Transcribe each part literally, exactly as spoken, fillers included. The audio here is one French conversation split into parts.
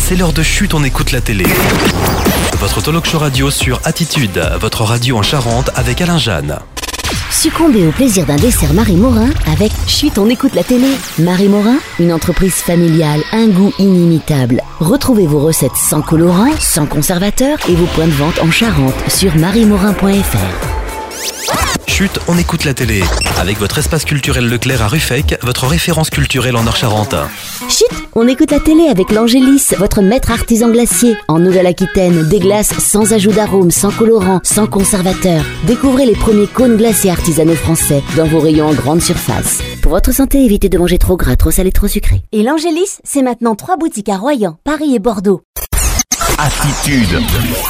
c'est l'heure de Chut, on écoute la télé. Votre talk show radio sur Attitude, votre radio en Charente avec Alain Jeanne. Succombez au plaisir d'un dessert Marie Morin avec Chut, on écoute la télé. Marie Morin, une entreprise familiale, un goût inimitable. Retrouvez vos recettes sans colorant, sans conservateur et vos points de vente en Charente sur marie morin point f r. Chut, on écoute la télé. Avec votre espace culturel Leclerc à Ruffec, votre référence culturelle en Nord-Charente. Chut, on écoute la télé avec l'Angélis, votre maître artisan glacier. En Nouvelle-Aquitaine, des glaces sans ajout d'arôme, sans colorant, sans conservateur. Découvrez les premiers cônes glaciers artisanaux français dans vos rayons en grande surface. Pour votre santé, évitez de manger trop gras, trop salé, trop sucré. Et l'Angélis, c'est maintenant trois boutiques à Royan, Paris et Bordeaux. Attitude.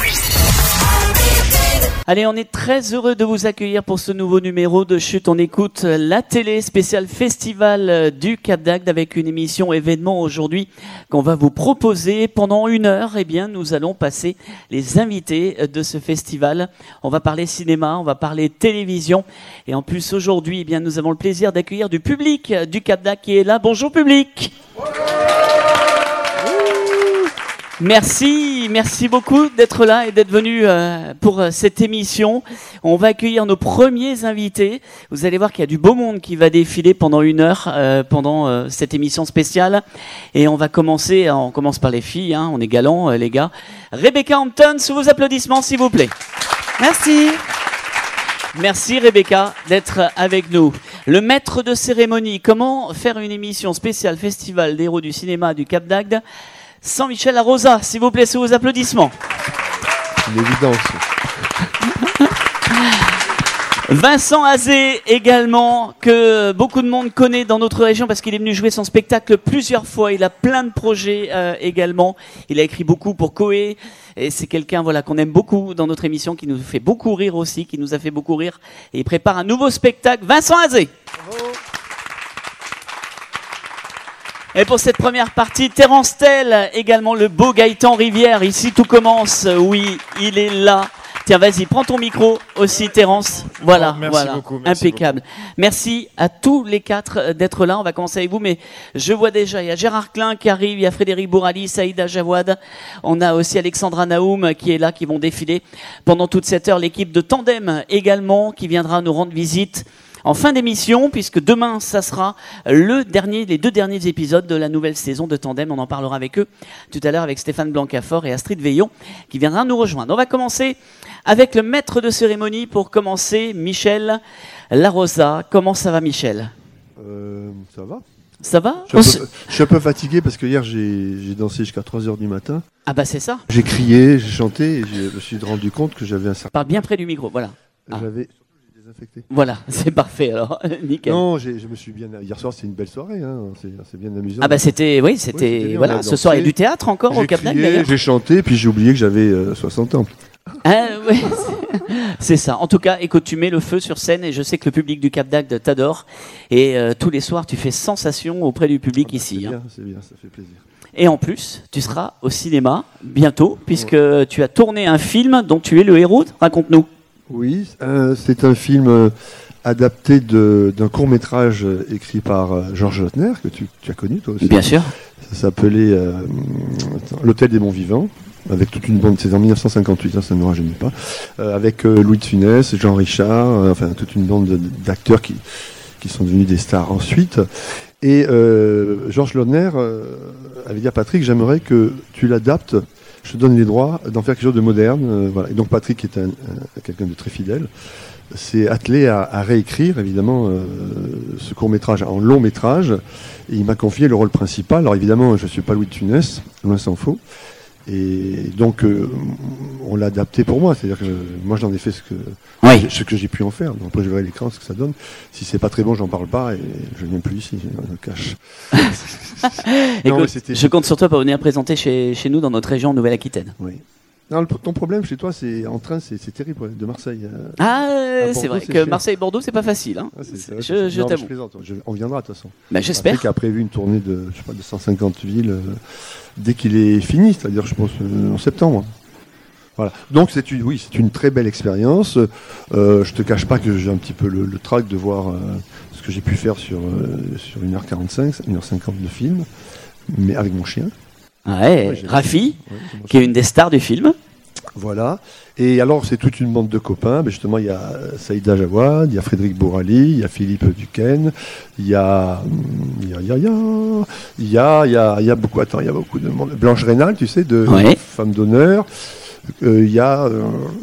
Allez, on est très heureux de vous accueillir pour ce nouveau numéro de Chut, on écoute la télé spéciale Festival du Cap d'Agde avec une émission événement aujourd'hui qu'on va vous proposer pendant une heure. Eh bien, nous allons passer les invités de ce festival. On va parler cinéma, on va parler télévision et en plus aujourd'hui, eh bien, nous avons le plaisir d'accueillir du public du Cap d'Agde qui est là. Bonjour public. Merci, merci beaucoup d'être là et d'être venu euh, pour euh, cette émission. On va accueillir nos premiers invités. Vous allez voir qu'il y a du beau monde qui va défiler pendant une heure euh, pendant euh, cette émission spéciale. Et on va commencer, on commence par les filles, hein, on est galants euh, les gars. Rebecca Hampton, sous vos applaudissements s'il vous plaît. Merci. Merci Rebecca d'être avec nous. Le maître de cérémonie, comment faire une émission spéciale Festival des héros du cinéma du Cap d'Agde sans Michel Arrosa, s'il vous plaît, sous vos applaudissements. C'est une évidence. Vincent Azé également, que beaucoup de monde connaît dans notre région parce qu'il est venu jouer son spectacle plusieurs fois. Il a plein de projets euh, également. Il a écrit beaucoup pour Coé. Et c'est quelqu'un voilà, qu'on aime beaucoup dans notre émission, qui nous fait beaucoup rire aussi, qui nous a fait beaucoup rire. Et il prépare un nouveau spectacle. Vincent Azé. Bravo. Et pour cette première partie, Terence Tell, également le beau Gaëtan Rivière. Ici, tout commence. Oui, il est là. Tiens, vas-y, prends ton micro aussi, Terence. Voilà, oh, merci voilà, beaucoup, merci impeccable. Beaucoup. Merci à tous les quatre d'être là. On va commencer avec vous, mais je vois déjà, il y a Gérard Klein qui arrive, il y a Frédéric Bourali, Saïda Jawad. On a aussi Alexandra Naoum qui est là, qui vont défiler pendant toute cette heure. L'équipe de Tandem également qui viendra nous rendre visite en fin d'émission, puisque demain, ça sera le dernier, les deux derniers épisodes de la nouvelle saison de Tandem. On en parlera avec eux tout à l'heure avec Stéphane Blancafort et Astrid Veillon qui viendra nous rejoindre. On va commencer avec le maître de cérémonie pour commencer, Michel Larrosa. Comment ça va, Michel ? euh, Ça va. Ça va ? je suis, peu, je suis un peu fatigué parce que hier, j'ai, j'ai dansé jusqu'à trois heures du matin. Ah bah c'est ça. J'ai crié, j'ai chanté et je me suis rendu compte que j'avais un certain... Parle bien près du micro, voilà. Ah. J'avais... Voilà, c'est parfait alors, nickel. Non, j'ai, je me suis bien. Hier soir, c'était une belle soirée, hein. c'est, c'est bien amusant. Ah bah c'était, oui, c'était, oui, c'était voilà. Ce soir, il y a du théâtre encore j'ai au Cap d'Agde d'ailleurs. J'ai chanté, puis j'ai oublié que j'avais euh, soixante ans. Ah, ouais, c'est ça. En tout cas, écoute, tu mets le feu sur scène et je sais que le public du Cap d'Agde t'adore. Et euh, tous les soirs, tu fais sensation auprès du public ah bah, ici. C'est hein. bien, c'est bien, ça fait plaisir. Et en plus, tu seras au cinéma bientôt, puisque ouais. tu as tourné un film dont tu es le héros. Raconte-nous. Oui, euh, c'est un film. Euh, adapté de, d'un court-métrage écrit par euh, Georges Lautner, que tu, tu as connu toi aussi. Bien sûr. Ça s'appelait euh, L'Hôtel des Bons Vivants, avec toute une bande, c'est en dix-neuf cent cinquante-huit, hein, ça ne me rajeunit pas, euh, avec euh, Louis de Funès, Jean Richard, euh, enfin toute une bande de, d'acteurs qui, qui sont devenus des stars ensuite. Et euh, Georges Lautner euh, avait dit à Patrick, j'aimerais que tu l'adaptes, je te donne les droits d'en faire quelque chose de moderne. Euh, voilà. Et donc Patrick est un, un, quelqu'un de très fidèle. S'est attelé à, à réécrire évidemment euh, ce court-métrage en long-métrage et il m'a confié le rôle principal. Alors évidemment je ne suis pas Louis de Funès, loin s'en faut, et donc euh, on l'a adapté pour moi, c'est-à-dire que je, moi j'en ai fait ce que, oui. ce que j'ai pu en faire. Donc, après je verrai l'écran ce que ça donne. Si c'est pas très bon, j'en parle pas et je ne viens plus ici, je me cache. non, Écoute, je compte sur toi pour venir présenter chez, chez nous dans notre région Nouvelle-Aquitaine. Oui. Non, le, ton problème chez toi, c'est en train, c'est, c'est terrible de Marseille. Euh, ah, Bordeaux, c'est vrai c'est que Marseille-Bordeaux, c'est pas facile. Hein. Ah, c'est, c'est, je, je, je t'avoue. Je, on viendra de toute façon. Ben, j'espère. Patrick a prévu une tournée de, je sais pas, de cent cinquante villes euh, dès qu'il est fini, c'est-à-dire, je pense, euh, en septembre. Voilà. Donc, c'est une, oui, c'est une très belle expérience. Euh, je te cache pas que j'ai un petit peu le, le trac de voir euh, ce que j'ai pu faire sur, euh, sur une heure quarante-cinq, une heure cinquante de film, mais avec mon chien. Ouais, Ouais, j'ai- Rafi, Ouais, c'est mon qui est une des stars du film. Voilà. Et alors, c'est toute une bande de copains. Mais justement, il y a Saïda Jawad, il y a Frédéric Bourali, il y a Philippe Duquesne, il y a, il y a, il y a, il y a, il y a, il y a, il y a beaucoup. Attends, il y a beaucoup de monde. Blanche Rénal, tu sais, de Ouais. Femme d'honneur. Euh, Il y a. euh,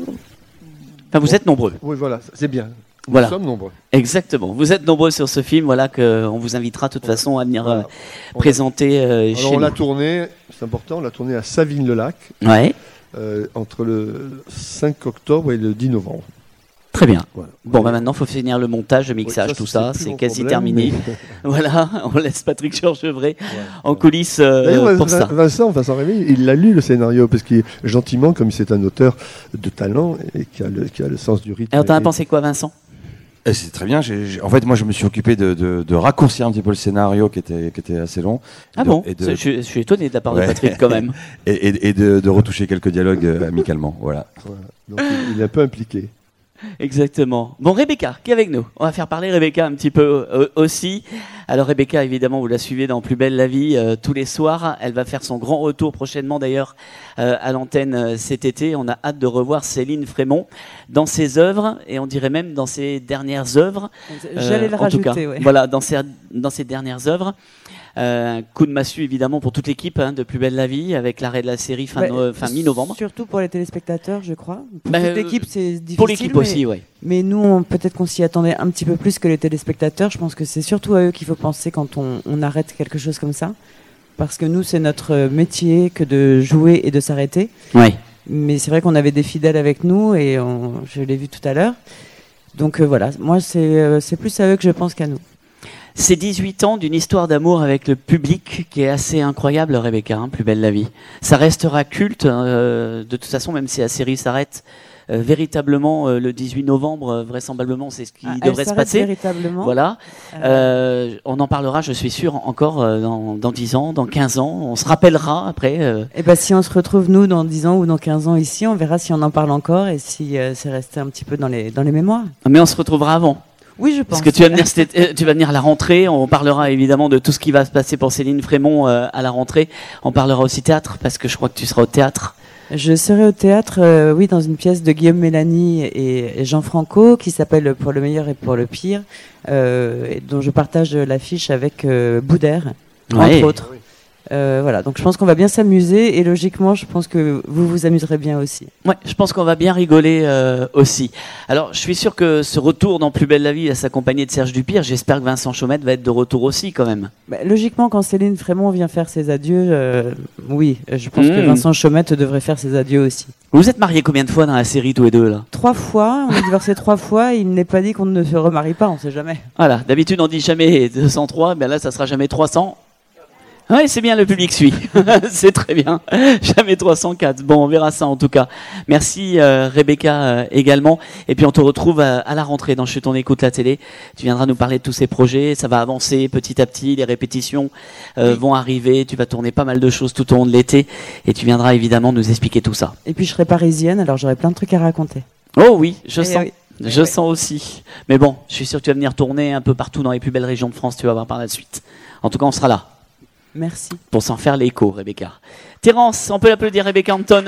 Enfin, vous êtes nombreux. Oui, voilà, c'est bien. Nous Voilà. sommes nombreux. Exactement. Vous êtes nombreux sur ce film. Voilà qu'on vous invitera de toute façon à venir Voilà. euh, On- présenter euh, Alors, chez on nous. l'a tourné, c'est important, on l'a tourné à Savines-le-Lac Ouais, euh, entre le cinq octobre et le dix novembre. très bien. Voilà. Bon, bah maintenant, il faut finir le montage, le mixage, Oui, tout ça. plus C'est mon quasi problème, terminé. mais- Voilà, on laisse Patrick Georgevray Ouais. en coulisses euh, D'ailleurs, pour Vin- ça. Vincent, Vincent Rémy, il l'a lu le scénario parce qu'il gentiment, comme c'est un auteur de talent et qui a le, qui a le sens du rythme. Alors, t'en as et- pensé quoi, Vincent? Et c'est très bien. j'ai- j'ai- en fait, moi, je me suis occupé de, de, de raccourcir un petit peu le scénario qui était, qui était assez long. Ah De- bon et de, je, je suis étonné de la part de Ouais. Patrick quand même. et, et- et de, de retoucher quelques dialogues euh, amicalement. Voilà. Voilà. Donc, il, il est un peu impliqué. Exactement. Bon, Rebecca, qui est avec nous. On va faire parler Rebecca un petit peu euh, aussi. Alors Rebecca, évidemment, vous la suivez dans Plus belle la vie euh, tous les soirs. Elle va faire son grand retour prochainement d'ailleurs euh, à l'antenne euh, cet été. On a hâte de revoir Céline Frémont dans ses œuvres et on dirait même dans ses dernières œuvres. J'allais Euh, le en rajouter, tout cas, ouais. voilà, dans ses, dans ses dernières œuvres. Euh, un coup de massue évidemment pour toute l'équipe hein, de Plus belle la vie avec l'arrêt de la série fin, Ouais, no- fin mi-novembre. Surtout pour les téléspectateurs, je crois. Pour Bah, toute euh, l'équipe, c'est difficile. Pour l'équipe mais, aussi, ouais. Mais nous, on- peut-être qu'on s'y attendait un petit peu plus que les téléspectateurs. Je pense que c'est surtout à eux qu'il faut penser quand on, on arrête quelque chose comme ça. Parce que nous, c'est notre métier que de jouer et de s'arrêter. Ouais. Mais c'est vrai qu'on avait des fidèles avec nous et on- je l'ai vu tout à l'heure. Donc euh, voilà, moi, c'est euh, c'est plus à eux que je pense qu'à nous. C'est dix-huit ans d'une histoire d'amour avec le public qui est assez incroyable, Rebecca, hein, Plus belle la vie. Ça restera culte, euh, de toute façon, même si la série s'arrête euh, véritablement euh, le dix-huit novembre, euh, vraisemblablement, c'est ce qui Ah, elle devrait se s'arrête passer. véritablement. Voilà. Euh, Euh, on en parlera, je suis sûr, encore euh, dans, dans dix ans, dans quinze ans. On se rappellera après. euh, Et ben si on se retrouve nous dans dix ans ou dans quinze ans ici, on verra si on en parle encore et si euh, c'est resté un petit peu dans les, dans les mémoires. Mais on se retrouvera avant. Oui, je pense. Parce que tu vas venir, cet été- euh, tu vas venir à la rentrée. On parlera évidemment de tout ce qui va se passer pour Céline Frémont euh, à la rentrée. On parlera aussi théâtre parce que je crois que tu seras au théâtre. Je serai au théâtre, euh, oui, dans une pièce de Guillaume Mélanie et, et Jean Franco qui s'appelle Pour le meilleur et pour le pire, euh, et dont je partage l'affiche avec euh, Boudère, Ouais. entre autres. Euh, voilà, donc je pense qu'on va bien s'amuser et logiquement, je pense que vous vous amuserez bien aussi. Ouais, je pense qu'on va bien rigoler euh, aussi. Alors, je suis sûr que ce retour dans Plus belle la vie va s'accompagner de Serge Dupire. J'espère que Vincent Chaumette va être de retour aussi, quand même. Bah, logiquement, quand Céline Frémont vient faire ses adieux, euh, oui, je pense que Mmh. Vincent Chaumette devrait faire ses adieux aussi. Vous êtes mariés combien de fois dans la série, tous les deux, là? Trois fois, on est divorcés trois fois, il n'est pas dit qu'on ne se remarie pas, on sait jamais. Voilà, d'habitude on dit jamais deux cent trois, mais là ça sera jamais trois cents. Oui, c'est bien, le public suit. C'est très bien. Jamais trois cent quatre. Bon, on verra ça en tout cas. Merci euh, Rebecca euh, également. Et puis on te retrouve à, à la rentrée dans Chut on écoute la télé. Tu viendras nous parler de tous ces projets. Ça va avancer petit à petit. Les répétitions euh, Oui. vont arriver. Tu vas tourner pas mal de choses tout au long de l'été. Et tu viendras évidemment nous expliquer tout ça. Et puis je serai parisienne, alors j'aurai plein de trucs à raconter. Oh oui, je Eh sens. oui. Je Oui. sens aussi. Mais bon, je suis sûr que tu vas venir tourner un peu partout dans les plus belles régions de France. Tu vas voir par la suite. En tout cas, on sera là. Merci. Pour s'en faire l'écho, Rebecca. Terence, on peut l'applaudir, Rebecca Hampton.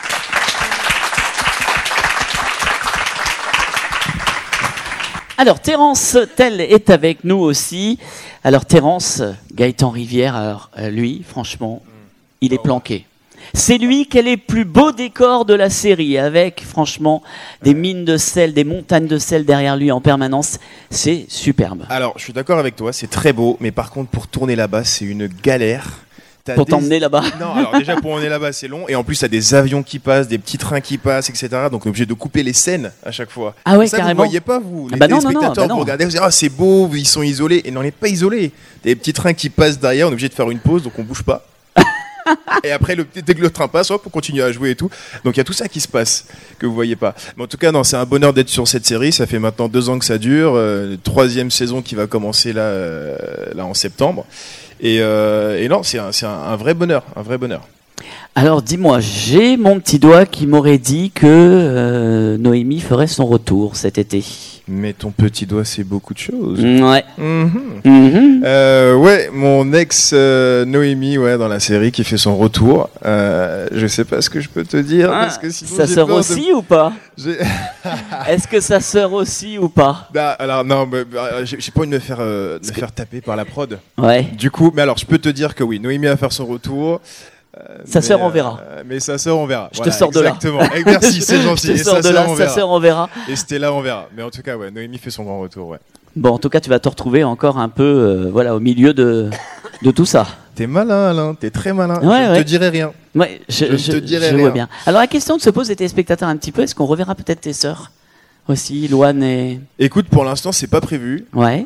Alors, Terence Tell est avec nous aussi. Alors, Terence, Gaëtan Rivière, alors, euh, lui, franchement, il est planqué. C'est lui qui est les plus beaux décors de la série, avec, franchement, des mines de sel, des montagnes de sel derrière lui en permanence. C'est superbe. Alors, je suis d'accord avec toi, c'est très beau, mais par contre, pour tourner là-bas, c'est une galère. T'as Pour des- t'emmener là-bas. Non, alors déjà pour emmener là-bas, c'est long, et en plus, t'as des avions qui passent, des petits trains qui passent, et cetera. Donc, on est obligé de couper les scènes à chaque fois. Ah ouais, Et ça, carrément. Vous voyez pas, vous, les Ah bah non, non, non, téléspectateurs, bah non. vous regardez, vous dites, ah, c'est beau, ils sont isolés, et non, on n'est pas isolés. Des petits trains qui passent derrière, on est obligé de faire une pause, donc on bouge pas. Et après, le, dès que le train passe, hop, on continue à jouer et tout. Donc il y a tout ça qui se passe, que vous voyez pas. Mais en tout cas, non, c'est un bonheur d'être sur cette série. Ça fait maintenant deux ans que ça dure. Euh, troisième saison qui va commencer là, euh, là en septembre. Et, euh, et non, c'est un, c'est un, un vrai bonheur, un vrai bonheur. Alors dis-moi, j'ai mon petit doigt qui m'aurait dit que euh, Noémie ferait son retour cet été. Mais ton petit doigt, c'est beaucoup de choses. Ouais. Mhm. Mhm. Euh, ouais, mon ex euh, Noémie, ouais, dans la série qui fait son retour. Euh, je sais pas ce que je peux te dire Ah, parce que sinon ça j'ai sort peur aussi de... ou pas? J'ai- Est-ce que ça sort aussi ou pas? Bah, alors non, mais, bah, j'ai j'ai pas envie de me faire, euh, de me faire taper par la prod. Ouais. Du coup, mais alors je peux te dire que oui, Noémie va faire son retour. Euh, Sa mais, sœur, on euh, verra. mais sa sœur, on verra. Je te sors de là. Exactement. Eh, merci, c'est gentil. Je te Et sors sa de sœur, là, on sa verra. sœur, on verra. Et c'était là, on verra. Mais en tout cas, ouais, Noémie fait son grand retour, ouais. Bon, en tout cas, tu vas te retrouver encore un peu, euh, voilà, au milieu de de tout ça. T'es malin, Alain. T'es très malin. Ouais, je ouais. te dirai rien. Ouais, je, Je ne je, te dirai je rien. vois bien. Alors la question se pose des téléspectateurs un petit peu. Est-ce qu'on reverra peut-être tes sœurs aussi, Loane et Écoute, pour l'instant, c'est pas prévu. ouais.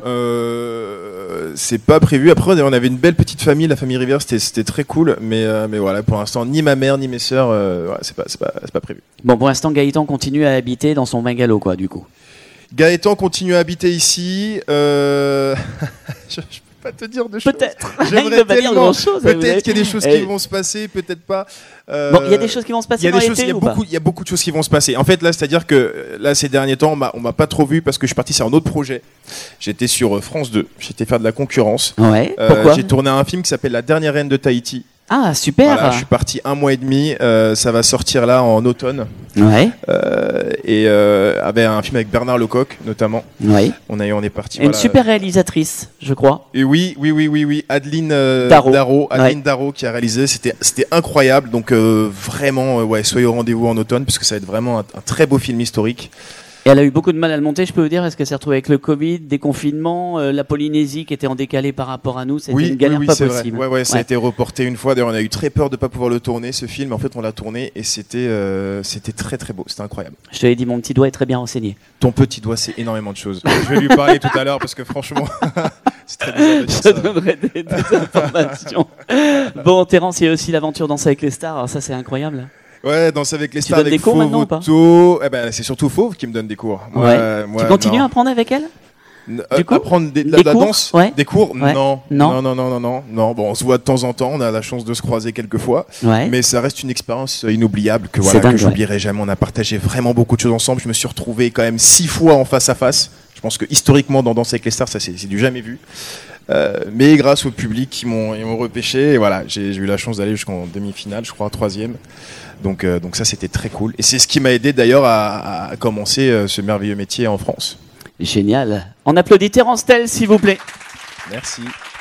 Euh, c'est pas prévu. Après, on avait une belle petite famille, la famille Rivière, c'était, c'était très cool. Mais, euh, mais voilà, pour l'instant, ni ma mère ni mes sœurs, euh, voilà, c'est pas, c'est pas, c'est pas prévu. Bon, pour l'instant, Gaëtan continue à habiter dans son bungalow, quoi, du coup. Gaëtan continue à habiter ici. Euh... je, je peux pas te dire de choses. Peut-être. Il J'aimerais peut pas dire tellement. grand-chose, vous avez- Peut-être qu'il y a des choses Eh. qui vont se passer, peut-être pas. Euh, Bon, il y a des choses qui vont se Il passer y a dans des choses, il y l'été a ou pas? beaucoup, il y a beaucoup de choses qui vont se passer. En fait, là, c'est-à-dire que euh, là, ces derniers temps, on m'a, on m'a pas trop vu parce que je suis parti sur un autre projet. J'étais sur euh, France deux. J'étais faire de la concurrence. Ouais. Euh, Pourquoi? J'ai tourné un film qui s'appelle La dernière reine de Tahiti. Ah, super. Voilà, je suis parti un mois et demi. Euh, ça va sortir là en automne. Ouais. Euh, et euh, avec un film avec Bernard Lecoq notamment. Ouais. On a, on est parti. Et une voilà. super réalisatrice, je crois. Et oui, oui, oui, oui, oui. Adeline euh, Darro. Adeline Ouais. Darro qui a réalisé. C'était, c'était incroyable. Donc euh, vraiment, euh, ouais, soyez au rendez-vous en automne parce que ça va être vraiment un, un très beau film historique. Et elle a eu beaucoup de mal à le monter, je peux vous dire, parce qu'elle s'est retrouvée avec le Covid, des confinements, euh, la Polynésie qui était en décalé par rapport à nous, c'était Oui, une galère oui, oui, pas c'est possible. vrai. Ouais, ouais, ça a Ouais. été reporté une fois. D'ailleurs, on a eu très peur de pas pouvoir le tourner, ce film. En fait, on l'a tourné et c'était, euh, c'était très, très beau. C'était incroyable. Je te l'ai dit, mon petit doigt est très bien renseigné. Ton petit doigt, c'est énormément de choses. Je vais lui parler tout à l'heure parce que franchement, c'est très bizarre de dire Je ça. donnerai des, des informations. Bon, Terence, il y a aussi l'aventure Danser avec les stars. Alors ça, c'est incroyable. Ouais, Danser avec les Tu stars, donnes avec des cours Fauve maintenant ou pas Auto. Eh ben, c'est surtout Fauve qui me donne des cours. Moi, Ouais. euh, moi, tu continues non. à apprendre avec elle? N- Du euh, coup apprendre des- de la, Des de la cours danse, Ouais. des cours, Ouais. non. Non. non, non, non, non, non, non. Bon, on se voit de temps en temps, on a la chance de se croiser quelques fois, Ouais. mais ça reste une expérience euh, inoubliable que C'est voilà dingue, que j'oublierai jamais. On a partagé vraiment beaucoup de choses ensemble. Je me suis retrouvé quand même six fois en face à face. Je pense que historiquement dans Danser avec les stars, ça c'est c'est du jamais vu. Euh, mais grâce au public qui m'ont ils m'ont repêché, et voilà, j'ai j'ai eu la chance d'aller jusqu'en demi-finale, je crois, troisième. Donc, euh, donc ça c'était très cool. Et c'est ce qui m'a aidé d'ailleurs à, à commencer euh, ce merveilleux métier en France. Génial. On applaudit Terence Tell, s'il vous plaît. Merci.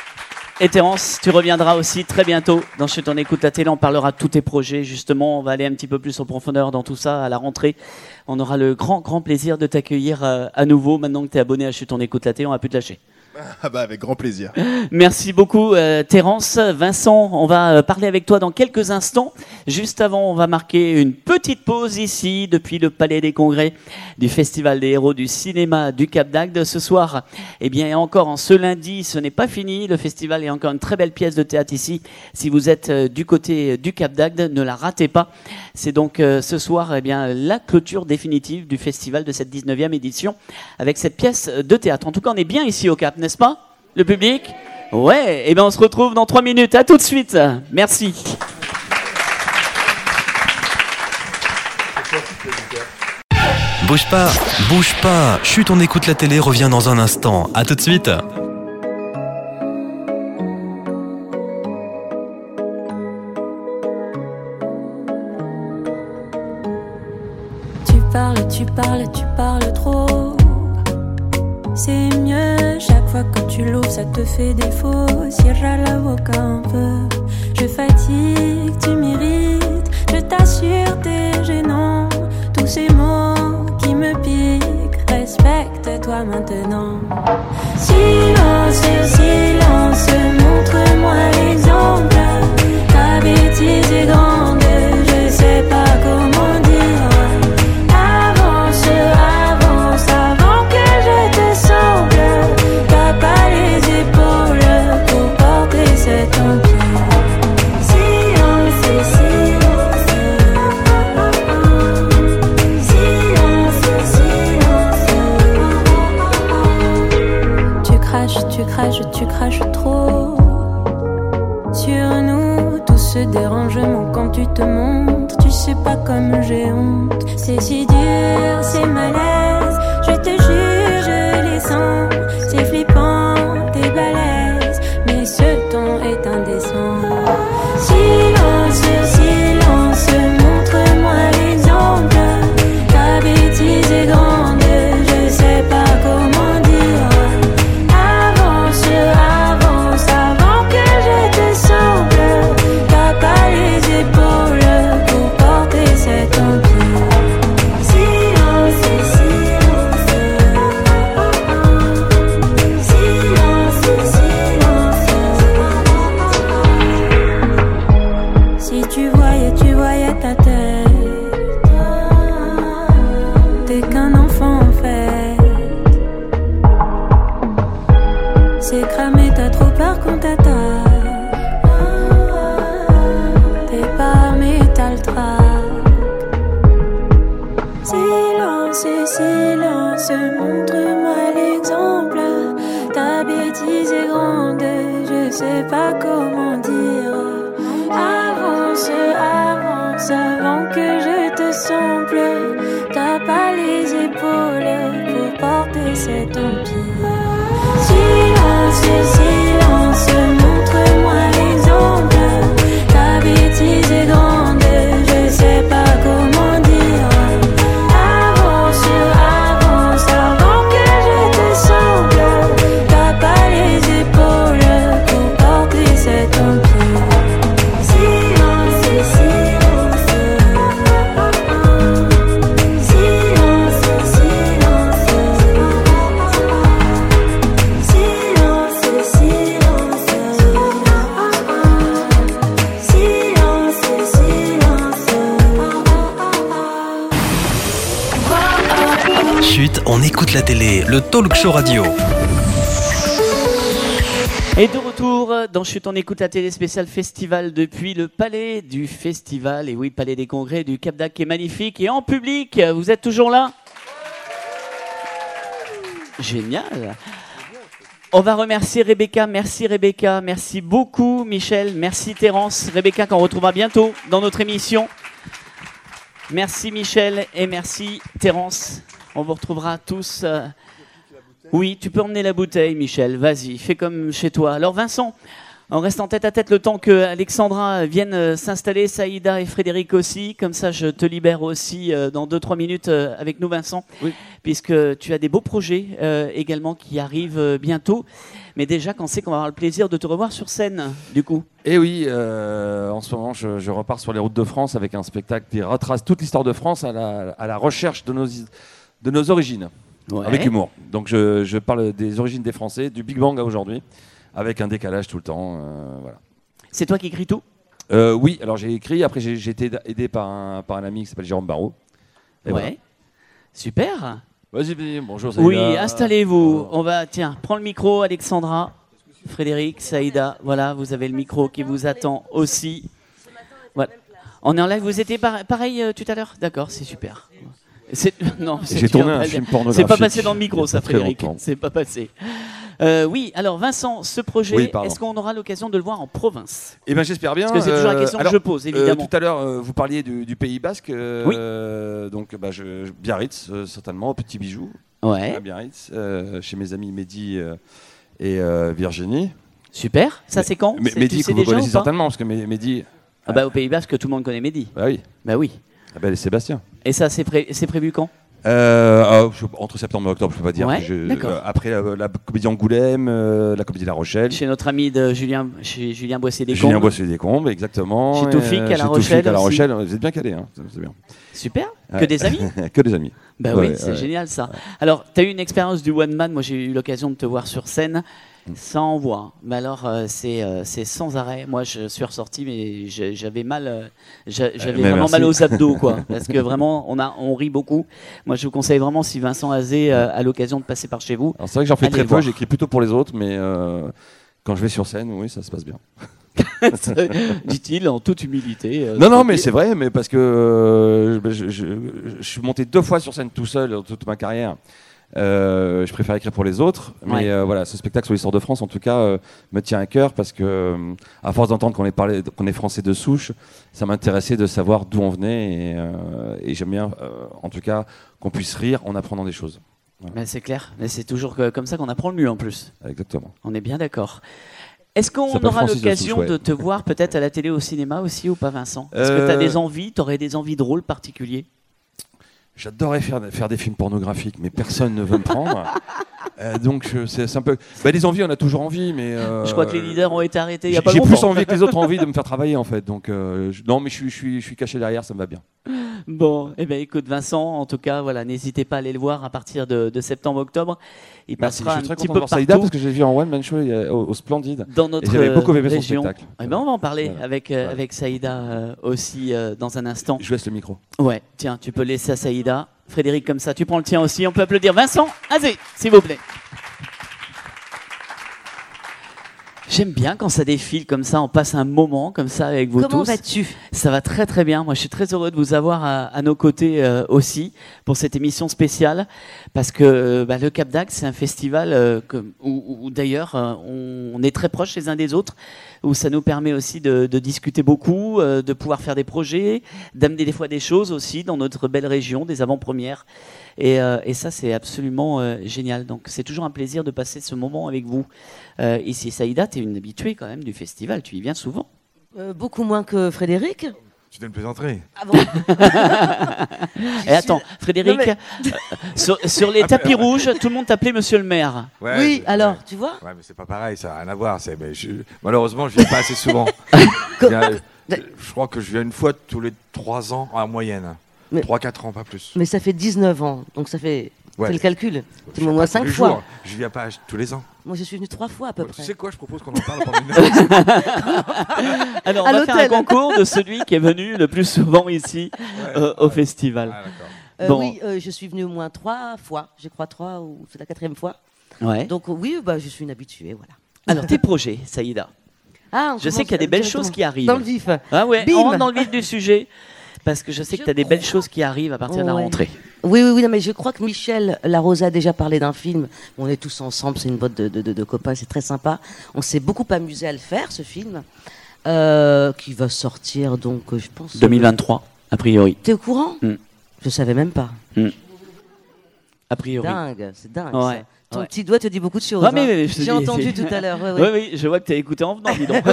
Et Terence, tu reviendras aussi très bientôt dans Chut on écoute la télé, on parlera de tous tes projets, justement, on va aller un petit peu plus en profondeur dans tout ça à la rentrée. On aura le grand, grand plaisir de t'accueillir euh, à nouveau, maintenant que tu es abonné à Chut on écoute la télé, on va plus te lâcher. Ah bah avec grand plaisir. Merci beaucoup euh, Terence. Vincent, on va euh, parler avec toi dans quelques instants. Juste avant, on va marquer une petite pause ici depuis le Palais des Congrès du Festival des Héros du Cinéma du Cap d'Agde. Ce soir, eh bien encore en ce lundi, ce n'est pas fini. Le festival est encore une très belle pièce de théâtre ici. Si vous êtes euh, du côté du Cap d'Agde, ne la ratez pas. C'est donc euh, ce soir eh bien, la clôture définitive du festival de cette dix-neuvième édition avec cette pièce de théâtre. En tout cas, on est bien ici au Cap, n'est-ce pas, le public? Ouais, et bien on se retrouve dans trois minutes. À tout de suite. Merci. Bouge pas, bouge pas. Chut, on écoute la télé, revient dans un instant. À tout de suite. Tu parles, tu parles, tu parles trop. C'est mieux, chaque fois que tu l'ouvres, ça te fait défaut. Cierra la boca un peu. Je fatigue, tu m'irrites. Je t'assure, t'es gênant. Tous ces mots qui me piquent. Respecte-toi maintenant. Silence, silence, montre-moi l'exemple. Ta bêtise est grande, je sais pas comment dire. Avance, avance, avant que je te semble. T'as pas les épaules pour porter cet empire. Silence, silence, silence, silence. Tu craches, tu craches, tu craches trop. Sur nous, tout ce dérangement quand tu te montres, tu sais pas comme j'ai honte. C'est si dur, c'est malaise, je te jure, je les sens. C'est flippant, t'es balèze, mais ce ton est indécent. Silence, silence, montre-moi l'exemple. Ta bêtise est grande, je sais pas comment dire. Avance, avance, avant que je te semble. T'as pas les épaules pour porter cet empire. Silence, silence, silence, silence. Si tu voyais, tu voyais ta tête. T'es qu'un enfant en fait. C'est cramé, t'as trop peur qu'on t'attaque. T'es pas armé, t'as le trac. Silence, silence, montre-moi l'exemple. Ta bêtise est grande, je sais pas comment dire. Avance, avance, avant que je te semble. T'as pas les épaules pour porter cet empire. Silence, silence, montre-moi l'exemple. Ta bêtise est grande, je sais pas comment dire. Avance, avance, avant que je te semble. T'as pas les épaules pour porter cet empire. Silence, silence, silence, silence, silence, silence, silence. Chut, on écoute la télé, le talk show radio. Et de retour dans Chut, on écoute la télé spéciale festival depuis le palais du festival, et oui, palais des congrès du Cap d'Agde qui est magnifique, et en public, vous êtes toujours là? Génial. On va remercier Rebecca, merci Rebecca, merci beaucoup Michel, merci Terence. Rebecca qu'on retrouvera bientôt dans notre émission. Merci Michel et merci Terence. On vous retrouvera tous. euh, Oui, tu peux emmener la bouteille, Michel. Vas-y, fais comme chez toi. Alors, Vincent, on reste en tête à tête le temps que Alexandra vienne euh, s'installer, Saïda et Frédéric aussi. Comme ça, je te libère aussi euh, dans deux trois minutes euh, avec nous, Vincent. Oui. Puisque tu as des beaux projets euh, également qui arrivent euh, bientôt. Mais déjà, quand c'est qu'on va avoir le plaisir de te revoir sur scène, du coup? Et oui, euh, en ce moment, je, je repars sur les routes de France avec un spectacle qui retrace toute l'histoire de France à la, à la recherche de nos, de nos origines. Ouais. Avec humour. Donc je, je parle des origines des Français, du Big Bang à aujourd'hui, avec un décalage tout le temps. Euh, voilà. C'est toi qui écris tout? Euh, oui, alors j'ai écrit, après j'ai, j'ai été aidé par un, par un ami qui s'appelle Jérôme Barrault. Et Ouais. voilà. Super. Vas-y, vas-y, bonjour Saïda. Oui, installez-vous. On va, tiens, prends le micro, Alexandra, Frédéric, Saïda. Voilà, vous avez le micro qui vous attend aussi. Voilà. On est en live. Vous étiez par- pareil euh, tout à l'heure? D'accord, c'est super. C'est... Non, c'est J'ai tourné dur, un pas- film C'est pornographique. pas passé dans le micro, ça, Il y a très Frédéric. longtemps. C'est pas passé. Euh, oui, alors Vincent, ce projet, Oui, pardon. est-ce qu'on aura l'occasion de le voir en province? Eh ben, j'espère bien. Parce que c'est toujours la euh, question alors, que je pose, évidemment. euh, tout à l'heure, euh, vous parliez du, du Pays Basque. euh, Donc, bah, je, je- Biarritz, euh, certainement, au Petit Bijou. Ouais, À Biarritz, euh, chez mes amis Mehdi euh, et euh, Virginie. super. Ça, c'est quand? Mais C'est- Mehdi, tu que sais vous déjà connaissez ou pas? certainement, parce que Meh- Mehdi. Ah bah, au Pays Basque, tout le monde connaît Mehdi. Bah oui. Bah oui. Ah bah, et Sébastien. Et ça, c'est, pré- c'est prévu quand? Euh, ah, je- entre septembre et octobre, je peux pas dire. Ouais, que je- d'accord. euh, après la, la comédie Angoulême, euh, la comédie La Rochelle. Chez notre ami de Julien, chez Julien Boissier-Descombes. Julien Boissier des Combes, exactement. Chez Et, Toufik à La chez Toufik Rochelle à La aussi. Rochelle, vous êtes bien calé, hein, c'est bien. Super. Que Ouais. des amis? Que des amis. Bah Ouais, oui, c'est ouais. génial ça. Alors, tu as eu une expérience du one man. Moi, j'ai eu l'occasion de te voir sur scène. Sans voix. Mais alors, euh, c'est, euh, c'est sans arrêt. Moi, je suis ressorti, mais j'ai- j'avais mal. euh, j'a- j'avais mais vraiment merci. mal aux abdos, quoi. Parce que vraiment, on, a, on rit beaucoup. Moi, je vous conseille vraiment, si Vincent Azé euh, a l'occasion de passer par chez vous. Alors c'est vrai que j'en fais Allez très le peu, voir. j'écris plutôt pour les autres, mais euh, quand je vais sur scène, oui, ça se passe bien. Dit-il en toute humilité. euh, Non, non, tranquille. mais c'est vrai, mais parce que euh, je, je- je- je suis monté deux fois sur scène tout seul dans toute ma carrière. Euh, je préfère écrire pour les autres, mais Ouais. euh, voilà, ce spectacle sur l'histoire de France, en tout cas, euh, me tient à cœur parce que, euh, à force d'entendre qu'on est, parlé, qu'on est français de souche, ça m'intéressait de savoir d'où on venait et, euh, et j'aime bien, euh, en tout cas, qu'on puisse rire en apprenant des choses. Voilà. Mais c'est clair, mais c'est toujours que- comme ça qu'on apprend le mieux en plus. Exactement. On est bien d'accord. Est-ce qu'on Ça s'appelle aura Francis de l'occasion Souche, ouais. de te voir peut-être à la télé, au cinéma aussi ou pas, Vincent? Est-ce que Euh, tu as des envies, tu aurais des envies de rôle particuliers? J'adorerais faire, faire des films pornographiques, mais personne ne veut me prendre. Euh, donc je- c'est c'est un peu. Bah, des envies, on a toujours envie, mais. euh, Je crois que les leaders ont été arrêtés il y a j'ai- pas J'ai longtemps. plus envie que les autres ont envie de me faire travailler en fait. Donc euh, je- non, mais je suis, je suis, je suis caché derrière, ça me va bien. Bon, eh ben écoute Vincent, en tout cas, voilà, n'hésitez pas à aller le voir à partir de, de septembre-octobre. Il Merci. Je passera suis un très petit content peu de voir Saïda partout parce que j'ai vu en one man show il y a- au, au Splendide. dans notre Et j'avais beaucoup aimé son région. spectacle. Eh ben, on va en parler Voilà. avec, euh, Voilà. avec Saïda euh, aussi euh, dans un instant. Je laisse le micro. Ouais, tiens, tu peux laisser à Saïda. Frédéric, comme ça, tu prends le tien aussi. On peut applaudir Vincent Azé, s'il vous plaît. J'aime bien quand ça défile comme ça, on passe un moment comme ça avec vous Comment tous. vas-tu? Ça va très très bien. Moi, je suis très heureux de vous avoir à, à nos côtés euh, aussi pour cette émission spéciale, parce que euh, bah, le Cap d'Agde, c'est un festival euh, que- où, où d'ailleurs euh, on, on est très proches les uns des autres, où ça nous permet aussi de, de discuter beaucoup, euh, de pouvoir faire des projets, d'amener des fois des choses aussi dans notre belle région, des avant-premières. Et, euh, et ça, c'est absolument euh, génial. Donc, c'est toujours un plaisir de passer ce moment avec vous. Euh, ici, Saïda, tu es une habituée quand même du festival. Tu y viens souvent. Euh, Beaucoup moins que Frédéric. Tu dois me plaisanter. Ah bon? Et attends, Frédéric, Non, mais- euh, sur, sur les tapis rouges, tout le monde t'appelait Monsieur le maire. Ouais, Oui, je- alors, ouais. tu vois? Ouais, mais c'est pas pareil, ça n'a rien à voir. c'est- mais je- malheureusement, je viens pas assez souvent. Je viens- je crois que je viens une fois tous les trois ans en moyenne. Mais- trois quatre ans, pas plus. Mais ça fait dix-neuf ans, donc ça fait. Ouais. Fais le calcul. Je C'est viens au moins pas cinq tous les fois. jours. Je viens pas tous les ans. Moi, je suis venu trois fois à peu Ouais, tu près. sais quoi, je propose qu'on en parle pendant une heure. Alors, on À va faire un l'hôtel. concours de celui qui est venu le plus souvent ici euh, au festival. Ah, d'accord. Euh, Bon. Oui, euh, je suis venu au moins trois fois. Je crois trois ou c'est la quatrième fois. Ouais. Donc euh, oui, bah, je suis une habituée, voilà. Alors, tes projets, Saïda. Ah, on Je sais commence qu'il y a des belles directement. choses qui arrivent. Dans le vif. Ah ouais, Bim. on rentre dans le vif du sujet. Parce que je sais que Je tu as des belles crois- choses qui arrivent à partir de la Ouais. rentrée. Oui, oui, oui, non, mais je crois que Michel Larosa a déjà parlé d'un film. On est tous ensemble, c'est une botte de, de, de- de copains, c'est très sympa. On s'est beaucoup amusé à le faire, ce film, euh, qui va sortir donc, euh, je pense. deux mille vingt-trois, a priori. T'es au courant? Mm. Je savais même pas. A priori. Dingue, c'est dingue. Ouais, ça. Ton ouais. petit doigt te dit beaucoup de choses. Ouais, mais- hein. mais je te dis, J'ai entendu c'est- tout à l'heure. ouais, Oui, ouais. oui, je vois que tu as écouté en venant, dis donc.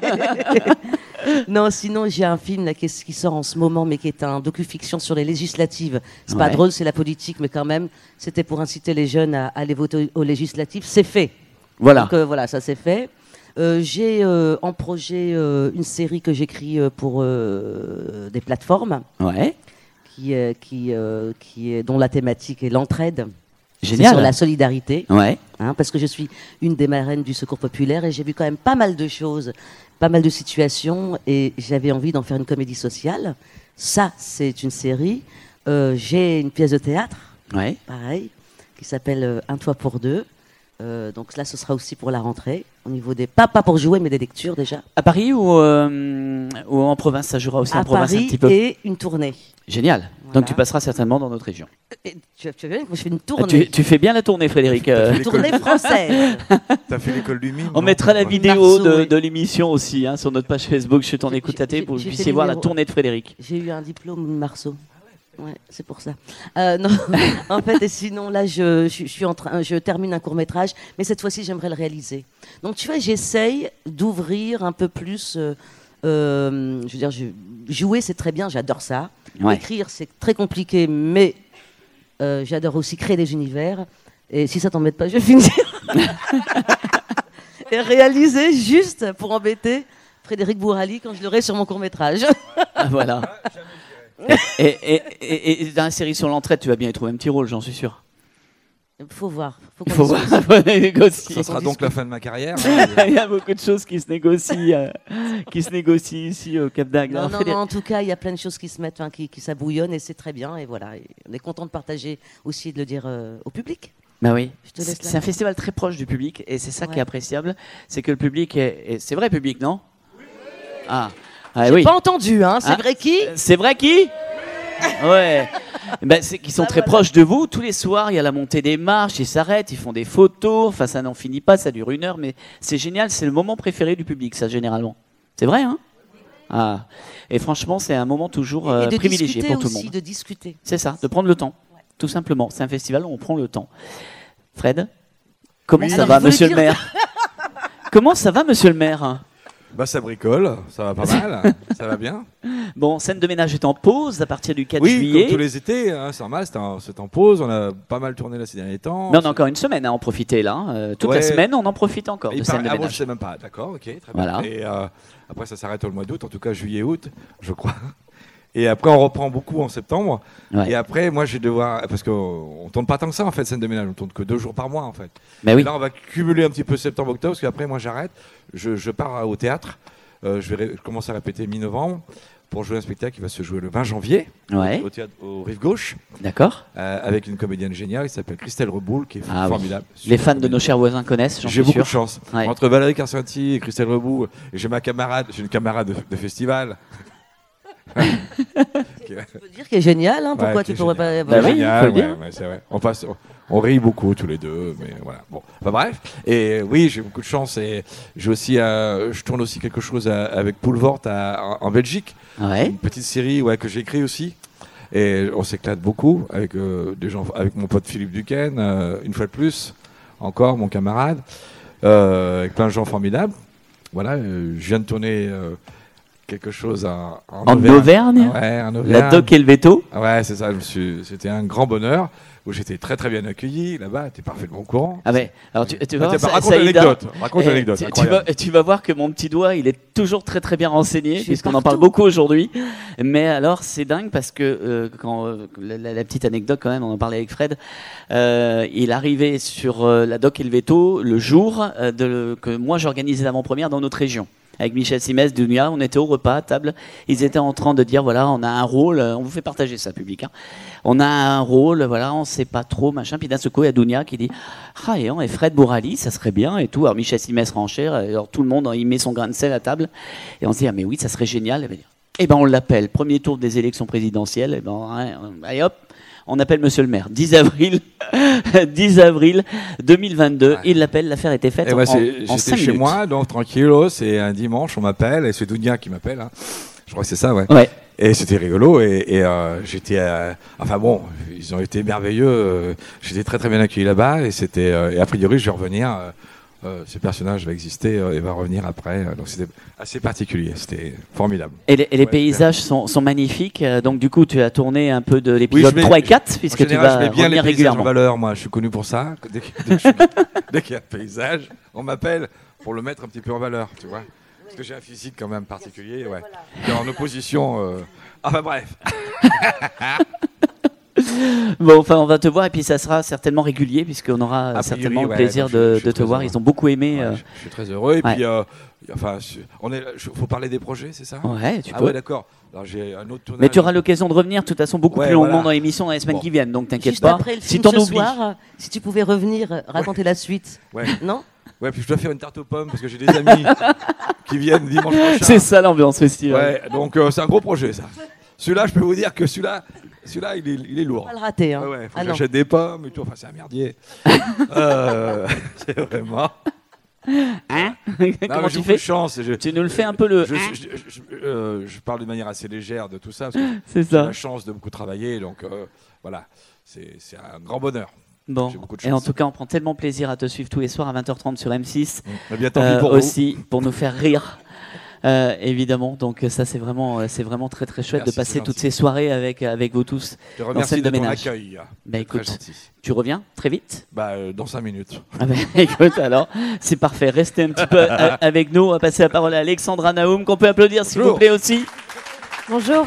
Non, sinon j'ai un film là, qui, est- qui sort en ce moment, mais qui est un docu-fiction sur les législatives. C'est pas Ouais. drôle, c'est la politique, mais quand même, c'était pour inciter les jeunes à, à aller voter aux législatives. C'est fait. Voilà. Donc euh, voilà, ça c'est fait. Euh, j'ai euh, en projet euh, une série que j'écris euh, pour euh, des plateformes, Ouais. qui, euh, qui, euh, qui est, dont la thématique est l'entraide. C'est Génial. sur la solidarité. Ouais. Hein, parce que je suis une des marraines du Secours populaire et j'ai vu quand même pas mal de choses, pas mal de situations et j'avais envie d'en faire une comédie sociale. Ça, c'est une série. Euh, j'ai une pièce de théâtre, Ouais. pareil, qui s'appelle euh, Un toit pour deux. Euh, donc là, ce sera aussi pour la rentrée, au niveau des... Pas, pas pour jouer, mais des lectures déjà. À Paris ou, euh, ou en province? Ça jouera aussi À en province un Paris petit peu. et une tournée. Génial. Voilà. Donc tu passeras certainement dans notre région. Et tu, tu as vu, moi je fais une Ah, tournée. tu, tu fais bien la tournée, Frédéric. euh, Une tournée française. T'as fait l'école du mime On non mettra la Ouais. vidéo Marceau, de, oui. de l'émission aussi hein, sur notre page Facebook. Je t'en J'ai- écoute à j'ai- pour que vous j'ai fait puissiez voir la numéro- tournée de Frédéric. J'ai eu un diplôme Marceau. Ouais, c'est pour ça. Euh, non, en fait, et sinon là, je, je, je suis en train, je termine un court métrage, mais cette fois-ci, j'aimerais le réaliser. Donc, tu vois, j'essaye d'ouvrir un peu plus. Euh, euh, je veux dire, je- jouer, c'est très bien, j'adore ça. Ouais. Écrire, c'est très compliqué, mais euh, j'adore aussi créer des univers. Et si ça t'embête pas, je vais finir. Et réaliser juste pour embêter Frédéric Bourali quand je l'aurai sur mon court métrage. Ah, voilà. Et, et, et- et dans la série sur l'entraide, tu vas bien y trouver un petit rôle, j'en suis sûr. Faut voir. Faut Il qu'on faut discute. voir, faut négocier. Ça sera donc la fin de ma carrière. Il y a beaucoup de choses qui se négocient, euh, qui se négocient ici au Cap d'Agde. Non, Alors, non, Frédéric- non, en tout cas, il y a plein de choses qui se mettent, hein, qui, qui ça bouillonne et c'est très bien. Et voilà, et on est content de partager aussi et de le dire euh, au public. Bah oui, Je te laisse c'est la c'est un main. festival très proche du public et c'est ça qui est Ouais. appréciable, c'est que le public est, est- c'est vrai public, non? Ah, ah J'ai oui. pas entendu, hein. C'est Hein vrai qui? C'est vrai qui? Ouais. Ben, c'est qu'ils sont Ah, très voilà. proches de vous. Tous les soirs, il y a la montée des marches, ils s'arrêtent, ils font des photos. Enfin, ça n'en finit pas, ça dure une heure, mais c'est génial. C'est le moment préféré du public, ça, généralement. C'est vrai, hein? Ah. Et franchement, c'est un moment toujours euh, Et de privilégié discuter pour tout le aussi, monde. de discuter. C'est ça, de prendre le temps, tout simplement. C'est un festival où on prend le temps. Fred, comment Oui. ça Alors, va, il voulait monsieur le dire- maire? Comment ça va, monsieur le maire? Bah ça bricole, ça va pas mal, ça va bien. Bon, scène de ménage est en pause à partir du quatre Oui, juillet. comme tous les étés, hein, c'est normal, c'est en, c'est en pause, on a pas mal tourné là ces derniers temps. Mais on a encore une semaine à en profiter là. hein. Euh, toute Ouais. la semaine, on en profite encore Il de paraît- scène de ah bon, je ménage. sais même pas, d'accord, ok, très Voilà. bien. Et euh, après ça s'arrête au mois d'août, en tout cas juillet-août, je crois. Et après on reprend beaucoup en septembre. Ouais. Et après moi je vais devoir, parce qu'on on tourne pas tant que ça en fait, scène de ménage, on tourne que deux jours par mois en fait. Mais oui. Et là on va cumuler un petit peu septembre-octobre, parce qu'après moi j'arrête, je, je pars au théâtre, euh, je vais ré- je commence à répéter mi-novembre pour jouer un spectacle qui va se jouer le vingt janvier Ouais. au théâtre au Rive Gauche, D'accord. euh, avec une comédienne géniale qui s'appelle Christelle Reboul, qui est Ah oui. formidable. Les Super fans de comédienne. nos chers voisins connaissent, j'en J'ai suis beaucoup sûr. de chance. Ouais. Entre Valérie Carcenti et Christelle Reboul, et j'ai ma camarade, j'ai une camarade de, de festival. Tu peux dire qu'il est génial, hein, pourquoi Ouais, tu qui est pourrais génial. pas. Bah oui, Génial, faut le ouais, dire. ouais, c'est vrai. On, passe, on, on rit beaucoup tous les deux, mais voilà. Bon, enfin, bref. Et oui, j'ai beaucoup de chance. Et j'ai aussi, euh, je tourne aussi quelque chose à- avec Poulvort à- en, en Belgique. Ouais. Une petite série ouais, que j'ai écrit aussi. Et on s'éclate beaucoup avec euh, des gens, avec mon pote Philippe Duquesne, euh, une fois de plus, encore mon camarade, euh, avec plein de gens formidables. Voilà, euh, je viens de tourner euh, quelque chose en, En Auvergne. Ouais, en Auvergne. La Doc et le veto. Ouais, c'est ça. je me suis- C'était un grand bonheur où j'étais très très bien accueilli là-bas. T'es parfaitement au courant. Ah ouais. Alors tu, tu vas Ah, voir, tiens, Sa- raconte Saïda, l'anecdote. Raconte eh, l'anecdote. tu, tu incroyable. vas, tu vas voir que mon petit doigt, il est toujours très très bien renseigné, suis puisqu'on en partout. parle beaucoup aujourd'hui. Mais alors, c'est dingue parce que euh, quand euh, la, la- la petite anecdote quand même, on en parlait avec Fred. Euh, il arrivait sur euh, la Doc et le veto le jour euh, de, que moi j'organisais l'avant-première dans notre région. Avec Michel Simès, Dunia, on était au repas à table. Ils étaient en train de dire voilà, on a un rôle, euh, on vous fait partager ça, public. hein. On a un rôle, voilà, on sait pas trop, machin. Puis d'un seul coup, il y a Dunia qui dit ah, et, et Fred Bourali, ça serait bien et tout. Alors Michel Simès renchère, alors tout le monde, il met son grain de sel à table. Et on se dit ah, mais oui, ça serait génial. Et ben on l'appelle, premier tour des élections présidentielles. Et ben, hein, allez hop. On appelle Monsieur le maire. dix avril, dix avril deux mille vingt-deux. Ouais. Il l'appelle. L'affaire était faite Et en, ouais, c'est- en j'étais cinq chez minutes. moi, donc tranquillo, c'est un dimanche, on m'appelle, et c'est Dounia qui m'appelle. hein. Je crois que c'est ça, ouais. Ouais. Et c'était rigolo, et, et, euh, j'étais. euh, enfin bon, ils ont été merveilleux. euh, j'étais très très bien accueilli là-bas, et c'était. euh, et a priori, je vais revenir. euh, euh, ce personnage va exister euh, et va revenir après. euh, donc c'était assez particulier, c'était formidable. Et les, et les Ouais, paysages sont, sont magnifiques. euh, Donc, du coup, tu as tourné un peu de Oui, l'épisode je mets- trois et quatre, En puisque général, tu je vas mets bien les revenir paysages en régulièrement. valeur. Moi, je suis connu pour ça. Dès que- dès que je- dès qu'il y a un paysage, on m'appelle pour le mettre un petit peu en valeur, tu vois. Parce que j'ai un physique quand même particulier, ouais. Qui est en opposition. euh, Enfin bref. Bon, enfin, on va te voir et puis ça sera certainement régulier, puisqu'on aura A priori, certainement le ouais, plaisir donc je- de, je suis de te très voir. heureux. Ils ont beaucoup aimé. Ouais, euh, je, je suis très heureux. Et ouais. puis, euh, enfin, je- on est. Il faut parler des projets, c'est ça Ouais, tu Ah peux. ouais, d'accord. Alors j'ai un autre tournage. Mais tu auras l'occasion de revenir, de toute façon, beaucoup Ouais, plus longuement voilà. dans l'émission dans les semaines Bon. qui viennent. Donc, t'inquiète Juste pas. après le Si film t'en ce oublies. soir, euh, si tu pouvais revenir euh, raconter la suite. Ouais. Non Ouais, puis je dois faire une tarte aux pommes parce que j'ai des amis qui viennent dimanche prochain. C'est ça l'ambiance festival. Ouais, donc euh, c'est un gros projet ça. Celui-là, je peux vous dire que celui-là, celui-là, il est, il est lourd. Pas le rater. Hein. Ouais, ouais, faut Ah que non. j'achète des pommes et tout. Enfin, c'est un merdier. euh, c'est vraiment. Hein Non, Comment mais j'ai tu beaucoup fais de chance. Je, Tu nous le fais un peu le. je, hein je, je- je- euh, je parle de manière assez légère de tout ça parce que C'est j'ai ça. la chance de beaucoup travailler. Donc euh, voilà, c'est c'est un grand bonheur. Bon. J'ai beaucoup de Et en chance. tout cas, on prend tellement plaisir à te suivre tous les soirs à vingt heures trente sur M six. Eh bien, tant pis Euh, pour vous. aussi pour nous faire rire. Euh, évidemment, donc ça c'est vraiment, euh, c'est vraiment très très chouette Merci, de passer c'est toutes gentil. ces soirées avec avec vous tous. Je te dans remercie scène de de ton ménage. accueil. Bah C'est très écoute, gentil. tu reviens très vite. Bah, euh, dans cinq minutes. Ah bah, écoute, alors c'est parfait. Restez un petit peu a- avec nous. On va passer la parole à Alexandra Naoum qu'on peut applaudir s'il vous Bonjour. plaît aussi. Bonjour.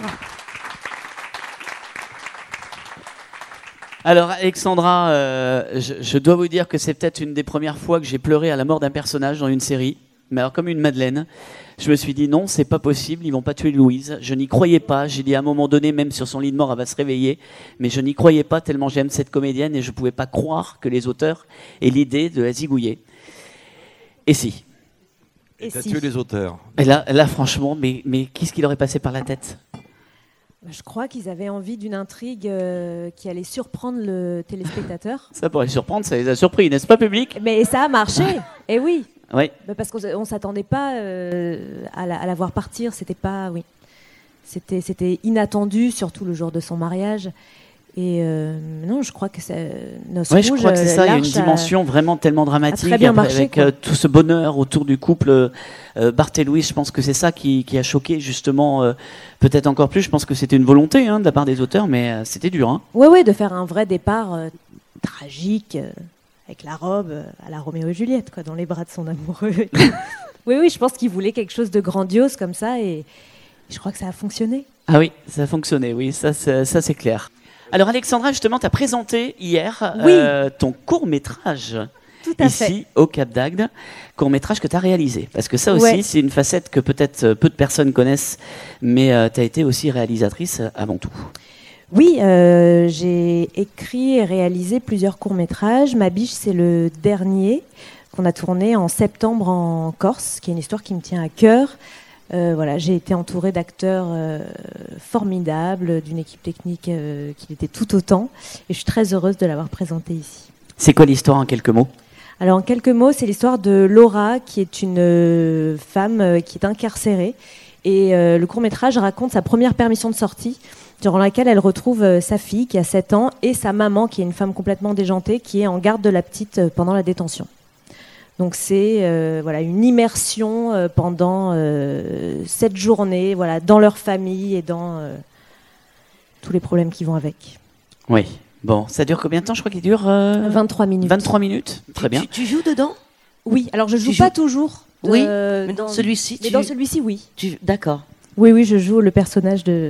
Alors Alexandra, euh, je, je dois vous dire que c'est peut-être une des premières fois que j'ai pleuré à la mort d'un personnage dans une série. Mais alors comme une madeleine, je me suis dit non, c'est pas possible, ils vont pas tuer Louise. Je n'y croyais pas. J'ai dit à un moment donné, même sur son lit de mort, elle va se réveiller. Mais je n'y croyais pas tellement j'aime cette comédienne et je pouvais pas croire que les auteurs aient l'idée de la zigouiller. Et si. Et Et t'as si. tué les auteurs. Et là, là franchement, mais, mais qu'est-ce qui leur est passé par la tête? Je crois qu'ils avaient envie d'une intrigue euh, qui allait surprendre le téléspectateur. Ça pourrait surprendre, ça les a surpris, n'est-ce pas, public? Mais ça a marché, et oui. Oui. Bah parce qu'on ne s'attendait pas euh, à, la, à la voir partir, c'était pas, oui. C'était, c'était inattendu, surtout le jour de son mariage. Et euh, non, je crois que c'est Noces Oui, je Rouges, crois que c'est ça. Il y a une l'Arche a- dimension vraiment tellement dramatique très bien après, marché, avec quoi. euh, tout ce bonheur autour du couple euh, Bart et Louise. Je pense que c'est ça qui, qui a choqué justement, euh, peut-être encore plus. Je pense que c'était une volonté hein, de la part des auteurs, mais euh, c'était dur. Hein. Ouais, ouais, de faire un vrai départ euh, tragique, euh, avec la robe euh, à la Roméo et Juliette, quoi, dans les bras de son amoureux. oui, oui, je pense qu'il voulait quelque chose de grandiose comme ça, et je crois que ça a fonctionné. Ah oui, ça a fonctionné. Oui, ça, c'est- ça c'est clair. Alors Alexandra, justement, tu as présenté hier Oui. euh, ton court-métrage. Tout à Ici, fait. au Cap d'Agde, court-métrage que tu as réalisé. Parce que ça aussi, Ouais. c'est une facette que peut-être euh, peu de personnes connaissent, mais tu as été aussi réalisatrice euh, avant tout. Oui, euh, j'ai écrit et réalisé plusieurs courts-métrages. Ma biche, c'est le dernier qu'on a tourné en septembre en Corse, qui est une histoire qui me tient à cœur. Euh, voilà, j'ai été entourée d'acteurs euh, formidables, d'une équipe technique euh, qui était tout autant, et je suis très heureuse de l'avoir présenté ici. C'est quoi l'histoire en quelques mots? Alors en quelques mots, c'est l'histoire de Laura, qui est une euh, femme euh, qui est incarcérée, et euh, le court-métrage raconte sa première permission de sortie, durant laquelle elle retrouve euh, sa fille qui a sept ans et sa maman, qui est une femme complètement déjantée, qui est en garde de la petite euh, pendant la détention. Donc c'est euh, voilà, une immersion euh, pendant euh, sept journées, voilà, dans leur famille et dans euh, tous les problèmes qui vont avec. Oui. Bon, ça dure combien de temps? Je crois qu'il dure euh, vingt-trois minutes. vingt-trois minutes. Très bien. Tu, tu joues dedans? Oui, alors je joue Tu pas joues- toujours. de- Oui, mais dans celui-ci, Mais tu- dans celui-ci, oui. Tu... D'accord. Oui, oui, je joue le personnage de...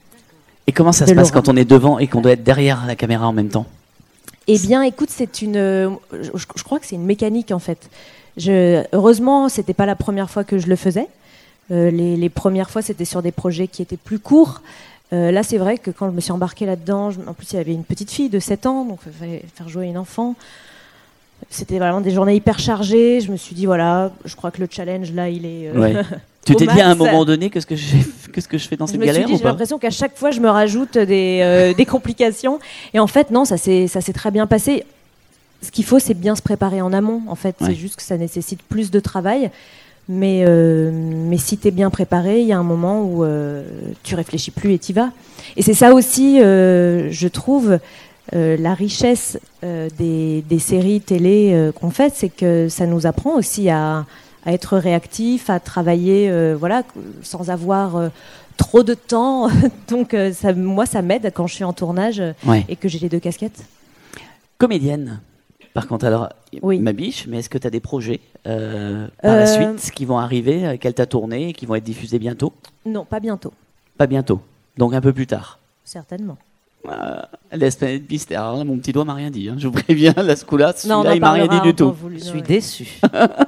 Et comment ça de se passe Laura. quand on est devant et qu'on doit être derrière la caméra en même temps? Eh bien, écoute, c'est une. euh, Je, je crois que c'est une mécanique en fait. Je, heureusement, c'était pas la première fois que je le faisais. Euh, les, les premières fois, c'était sur des projets qui étaient plus courts. Euh, là, c'est vrai que quand je me suis embarquée là-dedans, je- en plus, il y avait une petite fille de sept ans, donc il fallait faire jouer une enfant. C'était vraiment des journées hyper chargées. Je me suis dit, voilà, je crois que le challenge là, il est. euh, Ouais. Tu au t'es dit à un max. moment donné, qu'est-ce que je, qu'est-ce que je fais dans Je cette me suis galère dit, ou j'ai pas? l'impression qu'à chaque fois, je me rajoute des, euh, des complications. Et en fait, non, ça s'est, ça s'est très bien passé. Ce qu'il faut, c'est bien se préparer en amont. En fait, Ouais. c'est juste que ça nécessite plus de travail. Mais, euh, mais si tu es bien préparé, il y a un moment où euh, tu réfléchis plus et tu y vas. Et c'est ça aussi, euh, je trouve, euh, la richesse euh, des, des séries télé euh, qu'on fait, c'est que ça nous apprend aussi à, à être réactif, à travailler euh, voilà, sans avoir euh, trop de temps. Donc euh, ça, moi, ça m'aide quand je suis en tournage euh, Ouais. et que j'ai les deux casquettes. Comédienne. Par contre, alors, Oui. ma biche, mais est-ce que tu as des projets euh, par la Euh, suite qui vont arriver, euh, qu'elle t'a tourné et qui vont être diffusés bientôt? Non, pas bientôt, Pas bientôt. Donc un peu plus tard. certainement. Euh, laisse planète mystère. Alors là, mon petit doigt m'a rien dit. Hein. Je vous préviens, là, ce coup-là, Non, on celui-là, en il m'a rien dit parlera du en temps tout. voulu, Je non, suis ouais. déçue.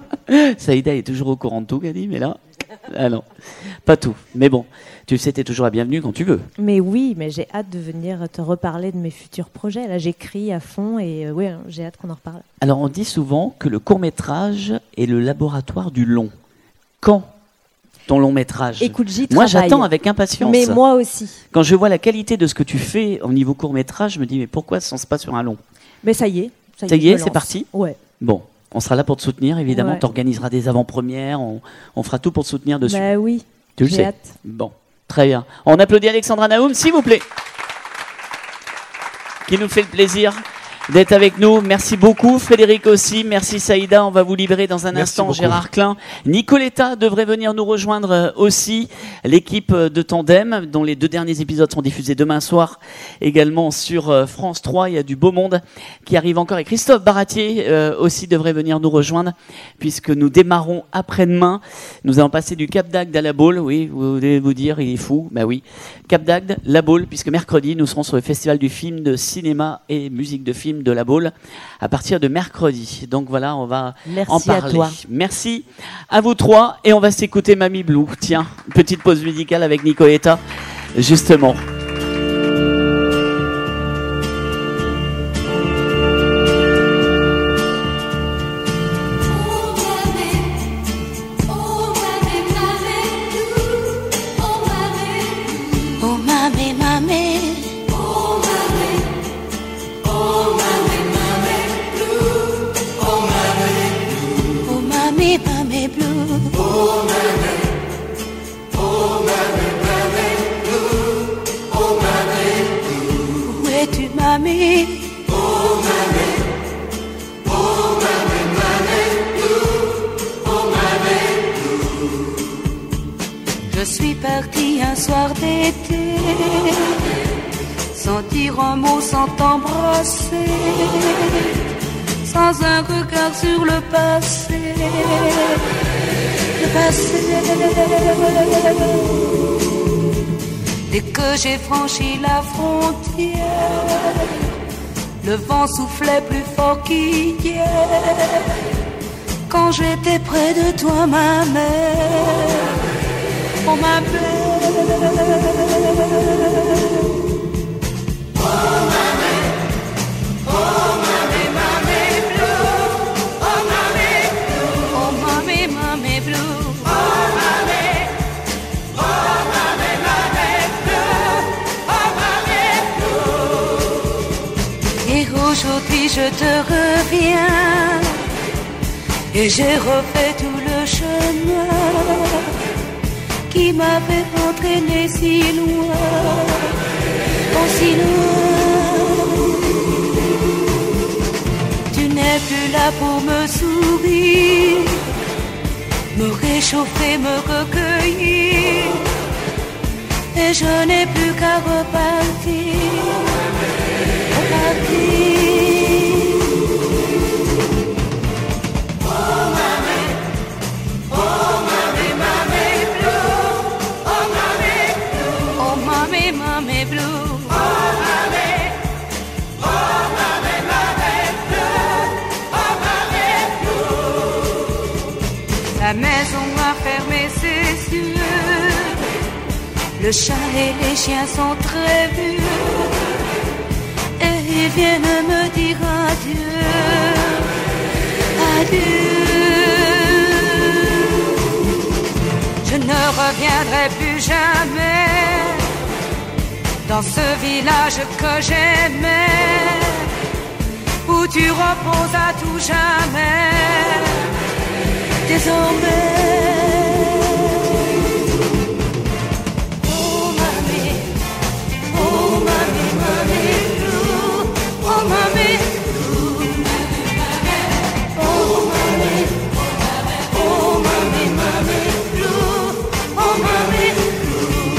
Saïda est toujours au courant de tout, Gadi, mais là, ah non, pas tout. Mais bon, tu le sais, t'es toujours la bienvenue quand tu veux. Mais oui, mais j'ai hâte de venir te reparler de mes futurs projets. Là, j'écris à fond et euh, oui, hein, j'ai hâte qu'on en reparle. Alors, on dit souvent que le court-métrage est le laboratoire du long. Quand ton long-métrage? Écoute, j'y Moi, travaille. j'attends avec impatience. Mais moi aussi. Quand je vois la qualité de ce que tu fais au niveau court-métrage, je me dis, mais pourquoi ça ne se passe pas sur un long? Mais ça y est. Ça y, Ça y je est, me c'est lance. parti? Ouais. Bon, on sera là pour te soutenir, évidemment. Ouais. Tu organiseras des avant-premières, on, on fera tout pour te soutenir dessus. Bah oui. Tu le j'ai sais. hâte. Bon, très bien. On applaudit Alexandra Naoum, s'il vous plaît. Qui nous fait le plaisir d'être avec nous. Merci beaucoup, Frédéric aussi. Merci, Saïda. On va vous libérer dans un Merci instant. beaucoup. Gérard Klein. Nicoletta devrait venir nous rejoindre euh, aussi. L'équipe de Tandem, dont les deux derniers épisodes sont diffusés demain soir. Également sur euh, France trois. Il y a du beau monde qui arrive encore. Et Christophe Baratier euh, aussi devrait venir nous rejoindre, puisque nous démarrons après-demain. Nous allons passer du Cap d'Agde à La Baule. Oui, vous allez vous dire, il est fou. Ben oui. Cap d'Agde, La Baule, puisque mercredi, nous serons sur le Festival du film, de cinéma et musique de film de La Baule à partir de mercredi. Donc voilà, on va Merci en à parler. toi. Merci à vous trois. Et on va s'écouter Mamie Blue. Tiens, petite pause musicale avec Nicoletta, justement. Oh, my mamé, mamé. Oh mamé, oh mamé, mamé blue. Oh mamé blue. Oh mamé, mamé blue. Oh mamé, oh mamé, mamé blue. Oh mamé blue. Où es-tu, mamé? Oh mamé, oh mamé, mamé blue. Oh mamé blue. Je suis partie un soir d'été, sans dire un mot, sans t'embrasser, sans un regard sur le passé, le passé. Dès que j'ai franchi la frontière, le vent soufflait plus fort qu'hier. Quand j'étais près de toi, ma mère, on m'appelait. Oh mamé, oh mamé, mamé blue. Oh mamé blue. Oh mamé, mamé blue. Oh mamé, oh mamé, mamé blue. Oh mamé blue. Et aujourd'hui je te reviens, et j'ai refait tout le chemin qui m'avait entraîné si loin, oh si loin. Tu n'es plus là pour me sourire, me réchauffer, me recueillir, et je n'ai plus qu'à repartir, repartir. Oh mamé, oh mamé, mamé blue. Oh mamé, oh mamé, mamé blue. Oh mamé, oh mamé, mamé blue. Oh mamé blue. La maison a fermé ses yeux, le chat et les chiens sont très vieux, et ils viennent me dire adieu, adieu. Je ne reviendrai plus jamais dans ce village que j'aimais, où tu reposes à tout jamais, désormais. Oh mamé, oh mamé, mamé blue. Oh mamé blue. Oh mamé, oh mamé, mamé blue. Oh mamé blue.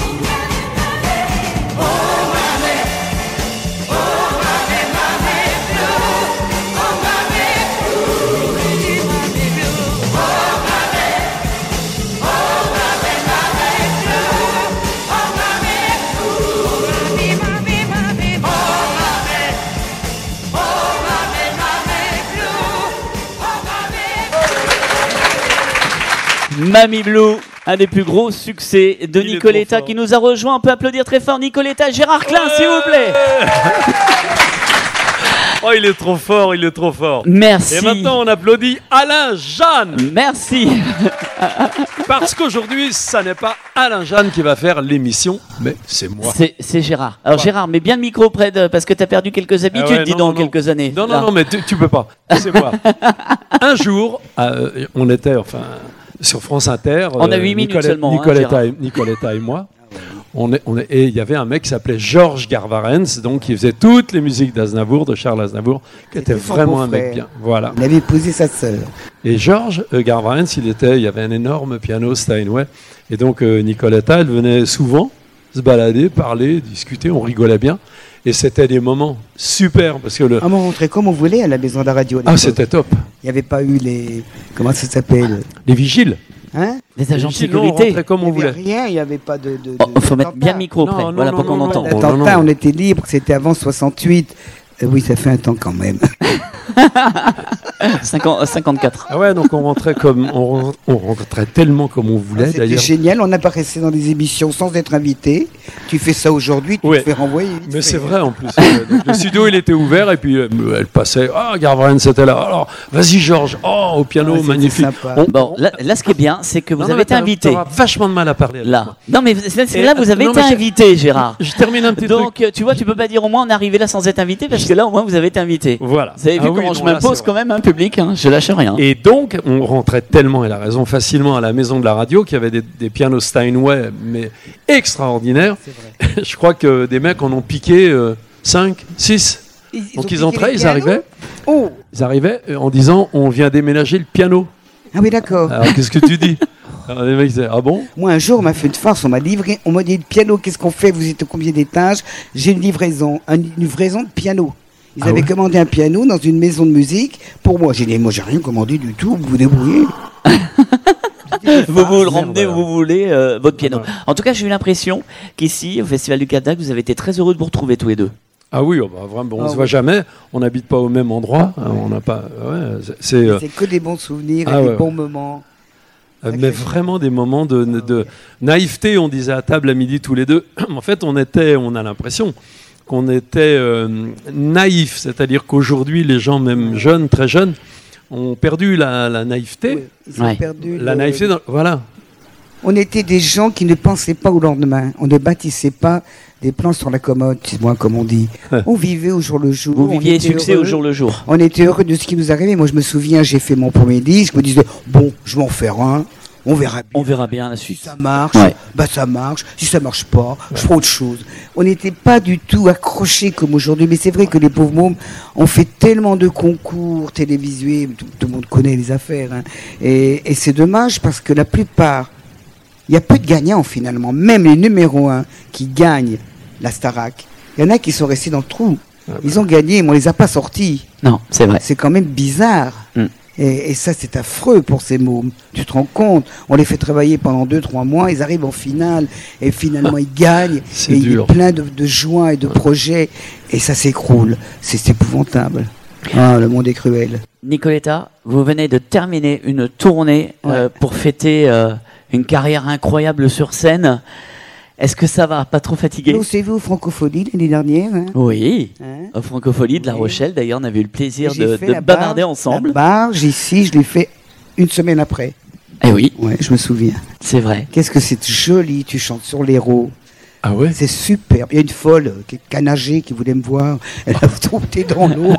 Oh mamé, oh mamé, mamé blue. Oh mamé blue. Mamé blue. Oh mamé, oh mamé, mamé blue. Oh mamé blue. Mamé, mamé, mamé. Oh mamé, oh mamé, mamé blue. Oh mamé. Mamie Blue, un des plus gros succès de Il est Nicoletta trop qui nous a rejoint. On peut applaudir très fort Nicoletta. Gérard Klein, s'il vous plaît. Oh, il est trop fort, il est trop fort. Merci. Et maintenant, on applaudit Alain Jeanne. Merci. Parce qu'aujourd'hui, ça n'est pas Alain Jeanne qui va faire l'émission, mais c'est moi. C'est, c'est Gérard. Alors Quoi Gérard, mets bien le micro près de... Parce que tu as perdu quelques habitudes, Ah ouais, dis non, donc, non, quelques années. Non, non, Là. non, mais tu, tu peux pas. C'est moi. Un jour, euh, on était enfin sur France Inter. On a huit minutes Nicoletta, seulement, hein, Nicoletta, Gérard. et, Nicoletta et moi. On est, on est, et il y avait un mec qui s'appelait Georges Garvarens, donc qui faisait toutes les musiques d'Aznavour, de Charles Aznavour, qui était son vraiment un beau-frère. mec bien. Voilà. Il avait épousé sa sœur. Et Georges euh, Garvarens, il était, il y avait un énorme piano Steinway, et donc euh, Nicoletta, elle venait souvent se balader, parler, discuter, on rigolait bien, et c'était des moments super parce que le. Ah, on rentrait comme on voulait à la maison de la radio. à Ah, l'époque. c'était top. Il n'y avait pas eu les. Comment ça s'appelle? Les vigiles. Hein? Les agents de Les vigiles, on sécurité. rentrait comme on Il n'y avait voulait. rien, il n'y avait pas de. de, de Il faut mettre bien le micro Non, près, non, voilà, non, pour qu'on non, entende. non. L'attentat, non. on était libre, c'était avant soixante-huit. Euh, oui, ça fait un temps quand même. cinquante, cinquante-quatre. Ah ouais, donc on rentrait comme on, on rentrait tellement comme on voulait. Ah, c'était d'ailleurs. génial, on apparaissait dans des émissions sans être invité. Tu fais ça aujourd'hui, tu Ouais. te fais renvoyer. Mais c'est vrai en plus. Euh, donc, le studio il était ouvert et puis euh, elle passait. Ah, Garvarène c'était là. Alors vas-y Georges. Oh au piano, Ah, c'était magnifique. sympa. On- Bon, là, là, ce qui est bien, c'est que vous Non, non, avez mais été t'as- invité. t'auras vachement de mal à parler. avec Là. moi. Non, mais c'est c'est Et, là, vous avez non, été mais je- invité, Gérard. Je termine un petit Donc, truc. euh, tu vois, tu peux pas dire au moins on est arrivé là sans être invité, parce que là, au moins, vous avez été invité. Voilà. Vous avez vu Ah oui, comment non, je là, m'impose c'est quand même un public, hein, je lâche rien. Et donc, on rentrait tellement, elle a raison, facilement à la maison de la radio, qu'il y avait des, des pianos Steinway, mais extraordinaires. Je crois que des mecs en ont piqué cinq, six. Ils- ils Donc ont ils piqué entraient, les ils pianos. arrivaient, Oh, ils arrivaient euh, en disant on vient déménager le piano. ah oui, d'accord. Alors qu'est-ce que tu dis? Alors les mecs disaient ah bon? Moi, un jour, on m'a fait une farce, on m'a livré, on m'a dit le piano, qu'est-ce qu'on fait? Vous êtes à combien d'étages? J'ai une livraison, un- une livraison de piano. Ils Ah avaient ouais commandé un piano dans une maison de musique pour moi. J'ai dit, moi, j'ai rien commandé du tout, vous vous débrouillez. Vous vous le merde, ramenez où alors. vous voulez, euh, votre piano. Ouais. En tout cas, j'ai eu l'impression qu'ici, au Festival du Cap d'Agde, vous avez été très heureux de vous retrouver tous les deux. Ah oui, oh bah, vraiment, on Ah se oui. voit jamais, on n'habite pas au même endroit, hein, on n'a pas. Ouais, c'est- c'est. euh, C'est que des bons souvenirs Ah et des ouais. bons moments. Euh, mais vraiment des moments de, de naïveté, on disait à table à midi tous les deux. En fait, on était, on a l'impression qu'on était euh, naïfs, c'est-à-dire qu'aujourd'hui, les gens, même jeunes, très jeunes, ont perdu la, la naïveté. Oui, ils ont Ouais. perdu La le- naïveté, dans- voilà. On était des gens qui ne pensaient pas au lendemain. On ne bâtissait pas des plans sur la commode, moi, comme on dit. On vivait au jour le jour. Vous on viviez était succès au heureux. jour le jour. On était heureux de ce qui nous arrivait. Moi, je me souviens, j'ai fait mon premier disque. Je me disais, bon, je vais en faire un. On verra bien. On verra bien la Si suite. ça marche, Ouais. bah ça marche. Si ça marche pas, je ferai autre chose. On n'était pas du tout accrochés comme aujourd'hui. Mais c'est vrai que les pauvres mômes ont fait tellement de concours télévisuels. Tout, tout le monde connaît les affaires. hein. Et, et c'est dommage parce que la plupart, il y a peu de gagnants finalement. Même les numéros un qui gagnent la Starac, il y en a qui sont restés dans le trou. Ils ont gagné, mais on les a pas sortis. Non, c'est vrai. C'est quand même bizarre. Mm. Et, et ça, c'est affreux pour ces mômes. Tu te rends compte? On les fait travailler pendant deux, trois mois, ils arrivent en finale, et finalement ils gagnent, C'est et il y a dur. plein de, de joie et de projets, et ça s'écroule. C'est c'est épouvantable. Ah, le monde est cruel. Nicoletta, vous venez de terminer une tournée euh, pour fêter euh, une carrière incroyable sur scène. Est-ce que ça va? Pas trop fatigué? Nous, c'est vous, Francophonie, l'année dernière. Hein Oui, Hein au Francophonie de La Oui. Rochelle. D'ailleurs, on avait eu le plaisir J'ai de, fait de la bavarder barge- ensemble. La barge, ici, je l'ai fait une semaine après. Eh oui, Ouais, je me souviens. c'est vrai. Qu'est-ce que c'est joli, tu chantes sur l'héros. Ah ouais? C'est superbe. Il y a une folle euh, qui est canagée qui voulait me voir. Elle a sauté dans l'eau.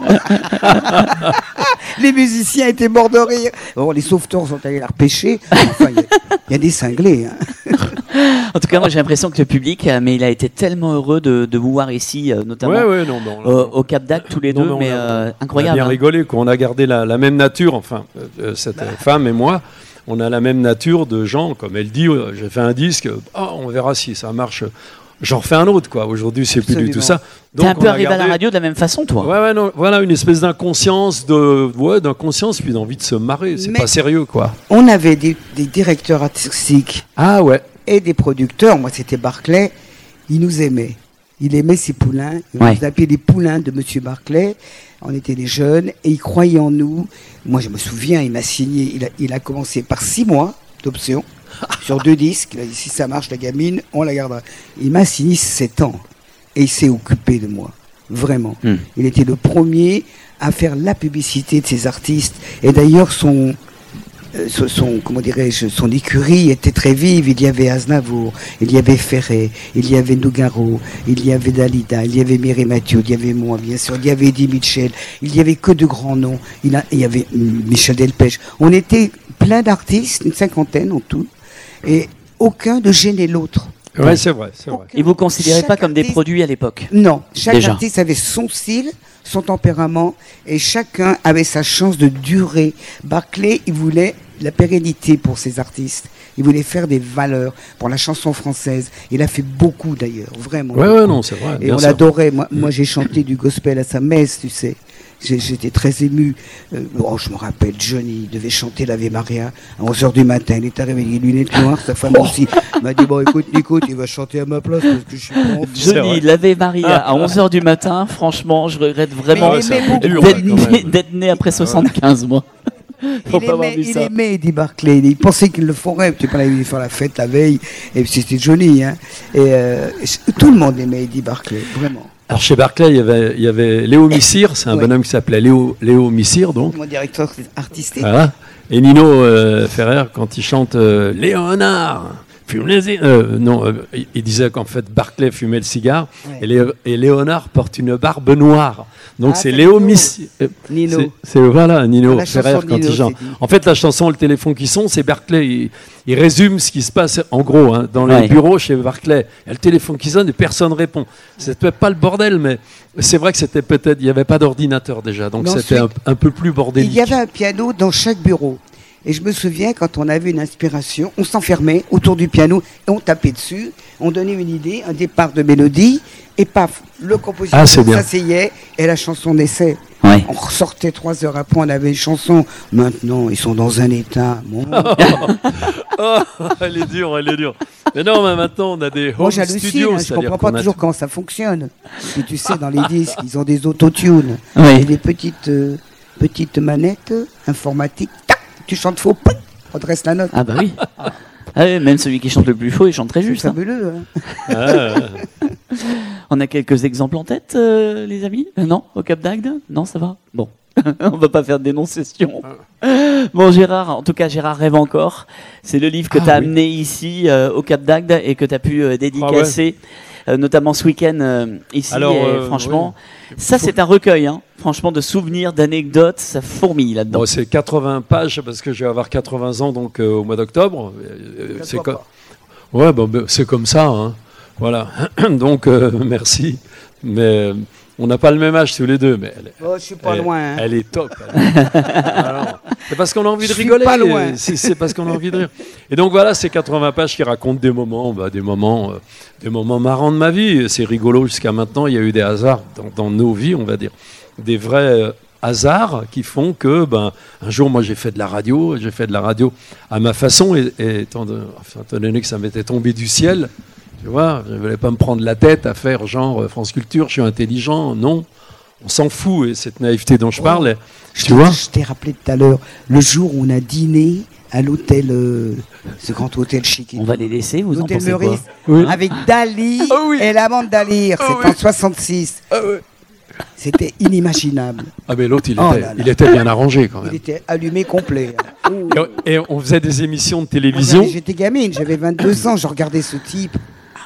Les musiciens étaient morts de rire. Bon, les sauveteurs sont allés la repêcher. Enfin, il y a- il y, a des cinglés. hein. En tout cas, moi j'ai l'impression que le public, euh, mais il a été tellement heureux de, de vous voir ici, euh, notamment Ouais, ouais, non, non. euh, au Cap d'Agde tous les Non, deux, mais on mais a- euh, On a incroyable. bien hein. rigolé, qu'on a gardé la, la même nature, enfin, euh, euh, cette euh, femme et moi, on a la même nature de gens, comme elle dit, euh, j'ai fait un disque, euh, ah, on verra si ça marche, j'en refais un autre, quoi. Aujourd'hui, c'est plus du tout ça. T'es un on peu a arrivé à la gardé- radio de la même façon, toi. Ouais, ouais, non, voilà, une espèce d'inconscience, de, ouais, d'inconscience, puis d'envie de se marrer, c'est Mais- pas sérieux, quoi. On avait des, des directeurs artistiques Ah ouais. et des producteurs. Moi, c'était Barclay. Il nous aimait. Il aimait ses poulains. Il Ouais. nous appelait les poulains de Monsieur Barclay. On était des jeunes et il croyait en nous. Moi, je me souviens, il m'a signé. Il a, il a commencé par six mois d'option sur deux disques. Il a dit si ça marche, la gamine, on la gardera. Il m'a signé sept ans et il s'est occupé de moi. Vraiment. Hmm. Il était le premier à faire la publicité de ses artistes. Et d'ailleurs, son, euh, son, son- comment dirais-je, son écurie était très vive. Il y avait Aznavour, il y avait Ferré, il y avait Nougaro, il y avait Dalida, il y avait Mireille Mathieu, il y avait moi, bien sûr, il y avait Eddie Mitchell. Il y avait que de grands noms. Il, a, il y avait hum, Michel Delpech. On était plein d'artistes, une cinquantaine en tout, et aucun ne gênait l'autre. Ouais, c'est vrai, c'est vrai. Et vous ne considérez Chaque pas comme des artiste- produits à l'époque? Non, chaque Déjà. artiste avait son style, son tempérament, et chacun avait sa chance de durer. Barclay, il voulait la pérennité pour ses artistes. Il voulait faire des valeurs pour la chanson française. Il a fait beaucoup d'ailleurs, vraiment. Ouais, ouais, non, c'est vrai. Et bien on sûr. l'adorait. Moi, moi j'ai chanté du gospel à sa messe, tu sais. j'ai- j'étais très ému. Euh, oh, je me rappelle, Johnny devait chanter l'Ave Maria à onze heures du matin. Il est arrivé avec des lunettes noires, sa femme aussi m'a dit, bon écoute Nico, tu vas chanter à ma place parce que je suis pas en forme. Johnny, l'Ave Maria à onze heures du matin, franchement, je regrette vraiment Mais il aimait beaucoup, d'être quand né, même. d'être né après soixante-quinze, moi. Faut Il pas avoir aimait, vu il ça. aimait Eddie Barclay. Il pensait qu'il le ferait. Tu parlais de faire la fête la veille. Et puis c'était Johnny. Hein. Et euh, tout le monde aimait Eddie Barclay, vraiment. Alors chez Barclay, il y avait, il y avait Léo Missire, c'est un Ouais. bonhomme qui s'appelait Léo, Léo Missire, donc. Mon directeur artistique. Voilà. Et Nino euh, Ferrer, quand il chante euh, Léonard, fume les cig- euh, non, euh, il, il disait qu'en fait Barclay fumait le cigare Ouais. et, Léo- et Léonard porte une barbe noire. Donc Ah, c'est c'est Léo Nino. Missire. euh, Nino. c'est- C'est voilà Nino La chanson Ferrer de quand Nino, il chante. c'est dit. En fait, la chanson Le téléphone qui sonne, c'est Barclay. Il, il résume ce qui se passe en gros hein, dans Ouais. les bureaux chez Barclay. Il y a le téléphone qui sonne et personne répond. C'était pas le bordel, mais c'est vrai que c'était peut-être. Il n'y avait pas d'ordinateur déjà, donc Mais c'était un, ensuite, un peu plus bordélique. Il y avait un piano dans chaque bureau. Et je me souviens, quand on avait une inspiration, on s'enfermait autour du piano et on tapait dessus. On donnait une idée, un départ de mélodie. Et paf, le compositeur Ah, c'est bien. s'asseyait et la chanson naissait. Ouais. On ressortait trois heures après, on avait une chanson. Maintenant, ils sont dans un état. Bon. Oh, elle est dure, elle est dure. Mais non, mais maintenant on a des home Moi, j'hallucine, studios. hein, je c'est-à-dire comprends pas qu'on a toujours tout- comment ça fonctionne. Et tu sais, dans les disques, ils ont des autotunes. Oui. Et des petites, euh, petites manettes euh, informatiques. Tac, tu chantes faux, pouf, on te reste la note. Ah bah oui. Ah oui, même celui qui chante le plus faux, il chante très C'est juste. hein. fabuleux. Hein. Ah, ouais. On a quelques exemples en tête, euh, les amis Euh, Non Au Cap d'Agde Non, ça va Bon. On va pas faire de dénonciation. Bon, Gérard, en tout cas, Gérard rêve encore. C'est le livre que Ah, tu as oui. amené ici, euh, au Cap d'Agde, et que tu as pu euh, dédicacer, euh, notamment ce week-end euh, ici. Alors, et euh, franchement, oui. ça, c'est un recueil, hein, franchement, de souvenirs, d'anecdotes. Ça fourmille là-dedans. Bon, c'est quatre-vingts pages parce que je vais avoir quatre-vingts ans donc euh, au mois d'octobre. Euh, c'est co- ouais, bon, ben, c'est comme ça. Hein. Voilà. Donc euh, merci. Mais euh, on n'a pas le même âge tous les deux. Mais elle, Oh, je suis pas elle- loin. hein. elle est top. elle. Alors, c'est parce qu'on a envie de Je suis rigoler. pas loin. C'est, c'est parce qu'on a envie de rire. Et donc voilà, ces quatre-vingts pages qui racontent des moments, bah, des moments, euh, des moments marrants de ma vie. C'est rigolo jusqu'à maintenant. Il y a eu des hasards dans, dans nos vies, on va dire, des vrais euh, hasards qui font que, ben, un jour, moi, j'ai fait de la radio. J'ai fait de la radio à ma façon, et, et étant, de- enfin, étant donné que ça m'était tombé du ciel. Tu vois, je ne voulais pas me prendre la tête à faire genre euh, France Culture, je suis intelligent. Non, on s'en fout. Et cette naïveté dont je Oh, parle, Je tu t'ai- vois. Je t'ai rappelé tout à l'heure, le jour où on a dîné à l'hôtel, euh, ce grand hôtel chic. et On va tout. les laisser, vous en L'hôtel pensez quoi Meurice, Oui. avec Dali Ah oui. et l'amante d'Alire. Ah C'était oui. en soixante-six. Ah ouais. C'était inimaginable. Ah mais l'autre, il, Oh était, là là. il était bien arrangé quand Il même. était allumé complet. Et, et on faisait des émissions de Moi, télévision. j'avais- J'étais gamine, j'avais vingt-deux ans, je regardais ce type.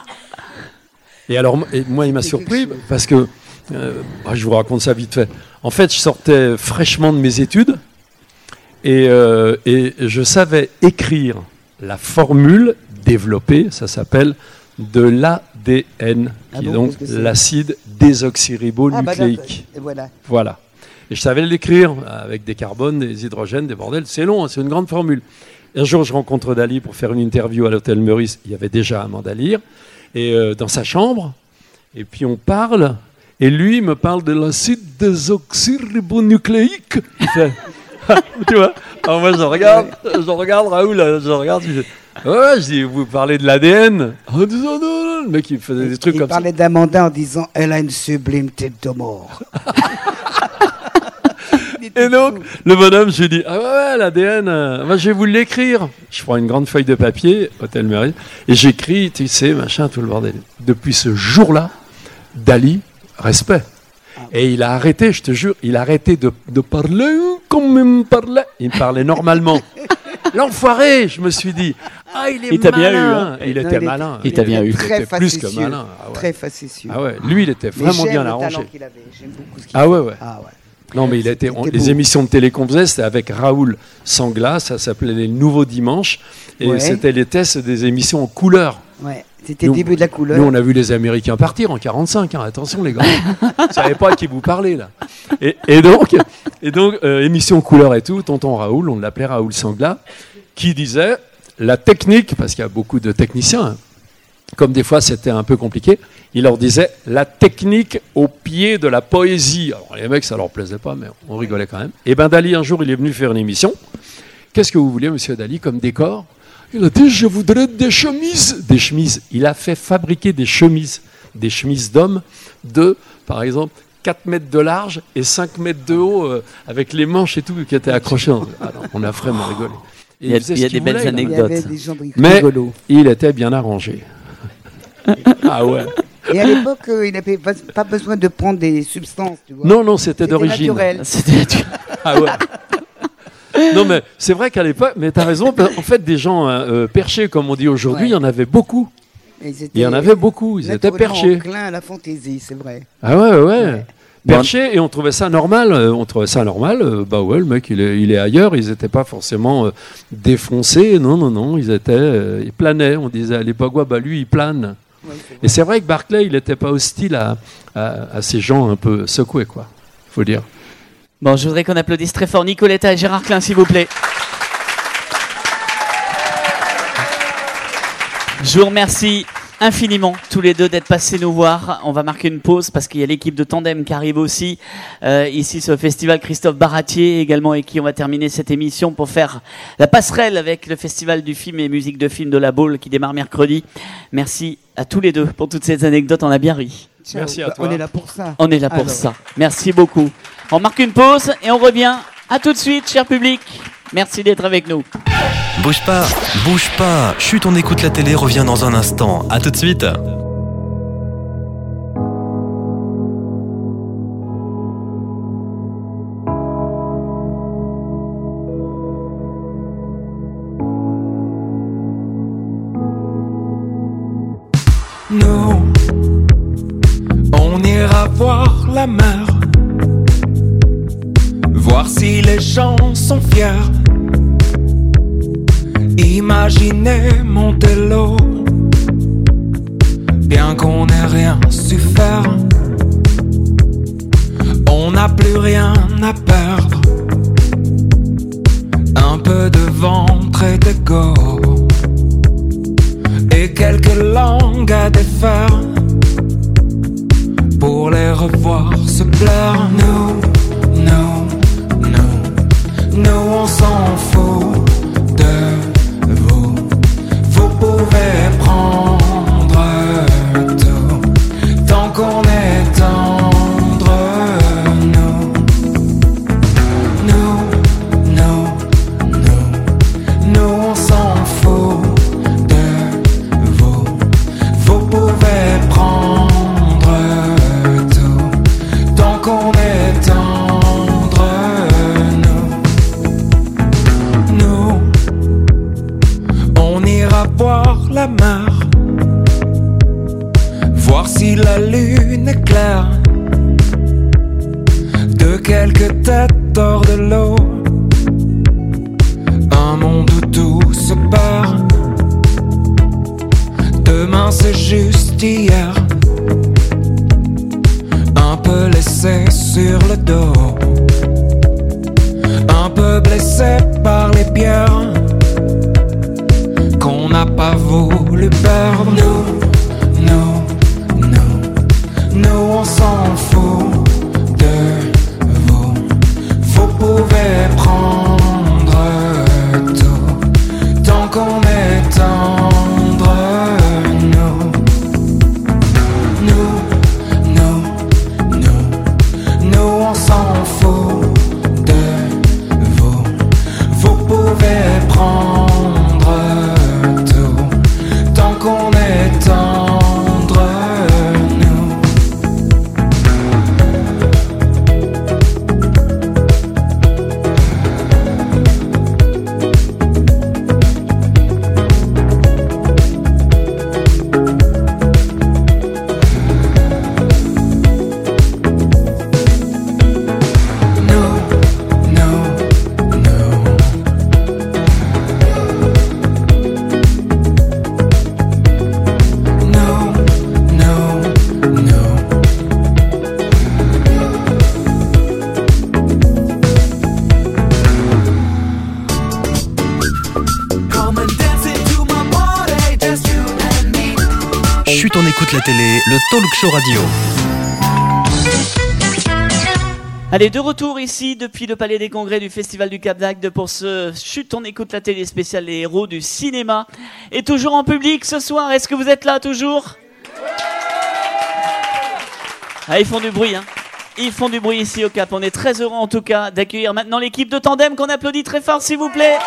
Et alors, et moi, il m'a C'était surpris quelque chose. parce que, euh, ah, je vous raconte ça vite fait. En fait, je sortais fraîchement de mes études et, euh, et je savais écrire la formule développée, ça s'appelle de l'A D N, Ah qui bon, est donc qu'est-ce que c'est l'acide Ah, bah, désoxyribonucléique. d'accord. Et voilà. Voilà. Et je savais l'écrire avec des carbones, des hydrogènes, des bordels. C'est long, hein, c'est une grande formule. Et un jour, je rencontre Dali pour faire une interview à l'hôtel Meurice. Il y avait déjà Amanda Lear. Et euh, dans sa chambre. Et puis on parle. Et lui me parle de l'acide désoxyribonucléique. Il fait, tu vois. Alors moi, je regarde, je regarde Raoul, je regarde. Je dis, ouais, je dis, vous parlez de l'A D N. Oh, non, non, non. Le mec, il faisait des trucs Il comme ça. parlait d'Amanda en disant elle a une sublime tête de mort. Et donc, le bonhomme, je lui dis, ah ouais, ouais l'A D N, euh, moi, je vais vous l'écrire. Je prends une grande feuille de papier, Hôtel Meurice, et j'écris, tu sais, machin, tout le bordel. Depuis ce jour-là, Dali, respect. Et il a arrêté, je te jure, il a arrêté de, de parler comme il me parlait. Il me parlait normalement. L'enfoiré, je me suis dit. Ah, il est Il t'a bien malin. eu, hein. Il Non, était il est- malin. il t'a bien eu. Il Très était plus que facétieux. malin. Ah ouais. Très facétieux. Ah ouais, lui, il était Mais vraiment j'aime bien le arrangé. talent qu'il avait. J'aime beaucoup ce qu'il Ah fait. ouais, ouais. Ah ouais. Non, mais il a été, on- C'était les beau. émissions de télé qu'on faisait, c'était avec Raoul Sanglas, ça s'appelait Les Nouveaux Dimanches, et Ouais. c'était les tests des émissions en couleur. Ouais. C'était Nous- le début de la couleur. Nous, on a vu les Américains partir en quarante-cinq, hein, attention les gars, vous ne savez pas à qui vous parlez là. Et, et donc, et donc euh, émission couleur et tout, tonton Raoul, on l'appelait Raoul Sanglas, qui disait la technique, parce qu'il y a beaucoup de techniciens, hein, comme des fois c'était un peu compliqué, il leur disait la technique au pied de la poésie. Alors les mecs, ça leur plaisait pas, mais on rigolait quand même. Et ben Dali, un jour, il est venu faire une émission. Qu'est-ce que vous voulez, monsieur Dali, comme décor? Il a dit, je voudrais des chemises. Des chemises. Il a fait fabriquer des chemises, des chemises d'hommes de, par exemple, quatre mètres de large et cinq mètres de haut, euh, avec les manches et tout, qui étaient accrochées. Alors, on a vraiment rigolé. Et il y a, il y a des belles voulait, anecdotes. Des mais il était bien arrangé. Ah ouais. Et à l'époque, euh, il n'avait pas, pas besoin de prendre des substances, tu vois. Non, non, c'était, c'était d'origine. Naturel. C'était naturel. Ah ouais. Non, mais c'est vrai qu'à l'époque, mais tu as raison, en fait, des gens euh, perchés, comme on dit aujourd'hui, ouais. il y en avait beaucoup. Il y en avait beaucoup, ils étaient perchés. Enclins à la fantaisie, c'est vrai. Ah ouais, ouais. ouais. Perchés, et on trouvait ça normal. Euh, on trouvait ça normal. Euh, bah ouais, le mec, il est, il est ailleurs. Ils n'étaient pas forcément euh, défoncés. Non, non, non. Ils étaient, euh, ils planaient. On disait à l'époque, ouais, bah lui, il plane. Ouais, c'est et c'est vrai que Barclay, il n'était pas hostile à, à, à ces gens un peu secoués, quoi. Faut dire. Bon, je voudrais qu'on applaudisse très fort Nicoletta et Gérard Klein, s'il vous plaît. Je vous remercie infiniment tous les deux d'être passés nous voir. On va marquer une pause parce qu'il y a l'équipe de Tandem qui arrive aussi euh, ici sur le festival Christophe Baratier également, et qui on va terminer cette émission pour faire la passerelle avec le festival du film et musique de film de la Baule qui démarre mercredi. Merci à tous les deux pour toutes ces anecdotes, on a bien ri. Merci à toi. On est là pour ça. On est là pour Alors. ça. Merci beaucoup. On marque une pause et on revient. À tout de suite, cher public. Merci d'être avec nous. Bouge pas, bouge pas. Chut, on écoute la télé, revient dans un instant. À tout de suite. Nous, on ira voir la mer, voir si les gens sont fiers. Imaginez Montello, bien qu'on n'ait rien su faire. On n'a plus rien à perdre, un peu de ventre et d'ego, et quelques langues à défaire, pour les revoir se plaire. Nous, nous, nous, nous on s'en fout de vous. Vous pouvez prendre tout, tant qu'on est tendre. Nous, nous, nous, nous, nous on s'en fout de vous. Vous pouvez prendre tout, tant qu'on est tendre. Nous, nous, on ira voir la mer, voir si la lune est claire, de quelques têtes hors de l'eau, un monde où tout se perd. Demain c'est juste hier, un peu laissé sur le dos, un peu blessé par les pierres qu'on n'a pas voulu perdre. Nous, nous, nous, nous on s'en fout de vous. Vous pouvez prendre tout, tant qu'on est tendre. Nous, nous, nous, nous, nous on s'en fout de vous. Vous pouvez prendre tout, tant qu'on est tendre. Chut, on écoute la télé, le talk show radio. Allez, de retour ici depuis le Palais des Congrès du Festival du Cap d'Agde pour ce Chut, on écoute la télé spéciale Les Héros du Cinéma. Et toujours en public ce soir, est-ce que vous êtes là toujours ? Ah, ils font du bruit, hein. Ils font du bruit ici au Cap. On est très heureux en tout cas d'accueillir maintenant l'équipe de Tandem qu'on applaudit très fort s'il vous plaît.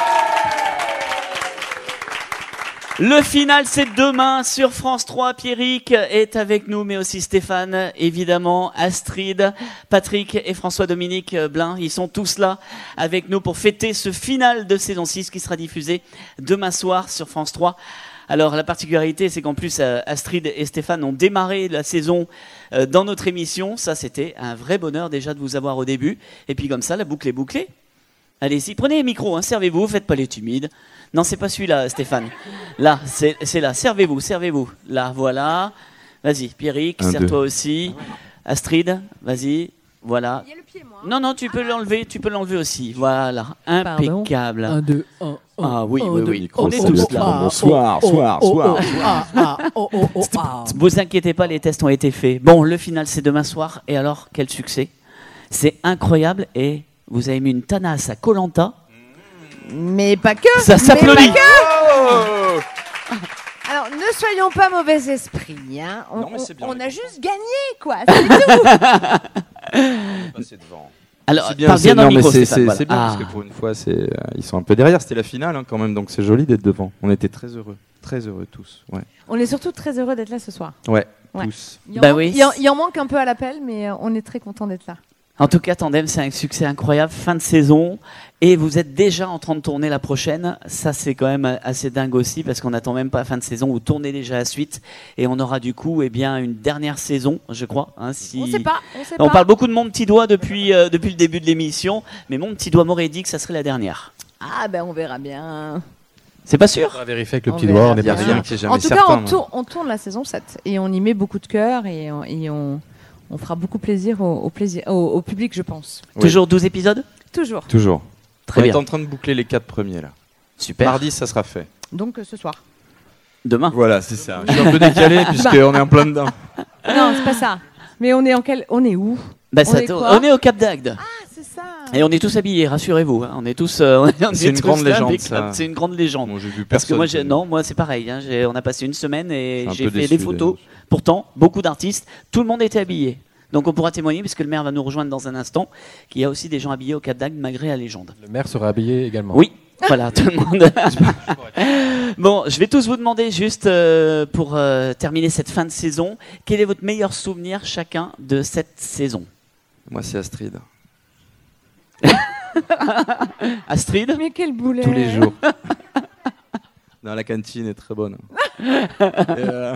Le final, c'est demain sur France trois. Pierrick est avec nous, mais aussi Stéphane, évidemment, Astrid, Patrick et François-Dominique Blin. Ils sont tous là avec nous pour fêter ce final de saison six qui sera diffusé demain soir sur France trois. Alors, la particularité, c'est qu'en plus, Astrid et Stéphane ont démarré la saison dans notre émission. Ça, c'était un vrai bonheur déjà de vous avoir au début. Et puis comme ça, la boucle est bouclée. Allez-y, prenez les micros, hein, servez-vous, faites pas les timides. Non, c'est pas celui-là, Stéphane. Là, c'est, c'est là, servez-vous, servez-vous. Là, voilà. Vas-y, Pierrick, serre-toi aussi. Astrid, vas-y, voilà. Il y a le pied, moi. Non, non, tu peux ah, l'enlever, tu peux l'enlever aussi. Voilà, impeccable. Un, deux, un, un. Ah oui, un, oui, deux, oui. On est tous là. Bonsoir, soir, soir. Vous inquiétez pas, les tests ont été faits. Bon, le final, c'est demain soir. Et alors, quel succès. C'est incroyable et... Vous avez mis une tanasse à Koh-Lanta. Mais pas que. Ça s'applaudit. Oh Alors, ne soyons pas mauvais esprit. Hein. On, non, mais c'est bien, on, on a juste gagné, quoi. C'est tout. Passer devant. Alors, c'est bien, parle bien dans le micro, c'est, Stéphane, c'est, voilà. c'est bien Ah. parce que pour une fois, c'est, euh, ils sont un peu derrière. C'était la finale hein, quand même, donc c'est joli d'être devant. On était très heureux, très heureux tous. Ouais. On est surtout très heureux d'être là ce soir. Ouais, ouais. tous. Il en, bah manque, oui. il, en, il en manque un peu à l'appel, mais on est très content d'être là. En tout cas, Tandem, c'est un succès incroyable. Fin de saison. Et vous êtes déjà en train de tourner la prochaine. Ça, c'est quand même assez dingue aussi parce qu'on n'attend même pas la fin de saison. Vous tournez déjà la suite. Et on aura du coup eh bien, une dernière saison, je crois. Hein, si... On sait pas. On, sait on pas. parle beaucoup de Mon Petit Doigt depuis, euh, depuis le début de l'émission. Mais Mon Petit Doigt m'aurait dit que ça serait la dernière. Ah ben on verra bien. C'est pas sûr. On va vérifier avec le On petit verra doigt. On est Il y a pas rien sûr. qui est jamais En tout certain. cas, on, hein. tour, on tourne la saison sept. Et on y met beaucoup de cœur. Et on... Et on... On fera beaucoup plaisir au, au, plaisir, au, au public, je pense. Oui. Toujours douze épisodes. Toujours. Toujours. Très on bien. est en train de boucler les quatre premiers là. Super. Mardi, ça sera fait. Donc euh, ce soir. Demain. Voilà, c'est ça. Je suis un peu décalé puisqu'on est en plein dedans. Non, c'est pas ça. Mais on est en quel... On est où Bah, on, ça est tourne- quoi on est au Cap d'Agde. Ah, c'est ça. Et on est tous habillés, rassurez-vous. Hein. On est tous. euh, on est, on C'est est une tous grande là légende, avec- ça. C'est une grande légende. Bon, j'ai vu Parce que personne. moi, j'ai, qui- non, moi c'est pareil. Hein. J'ai- on a passé une semaine et Je suis un j'ai peu fait déçu, des photos. d'ailleurs. Pourtant, beaucoup d'artistes, tout le monde était habillé. Donc on pourra témoigner puisque le maire va nous rejoindre dans un instant. Qu'il y a aussi des gens habillés au Cap d'Agde malgré la légende. Le maire sera habillé également. Oui. Voilà, tout le monde. Bon, je vais tous vous demander juste euh, pour euh, terminer cette fin de saison, quel est votre meilleur souvenir chacun de cette saison? Moi, c'est Astrid. Astrid? Mais quel boulet. Tous les jours. Non, la cantine est très bonne. Et, euh,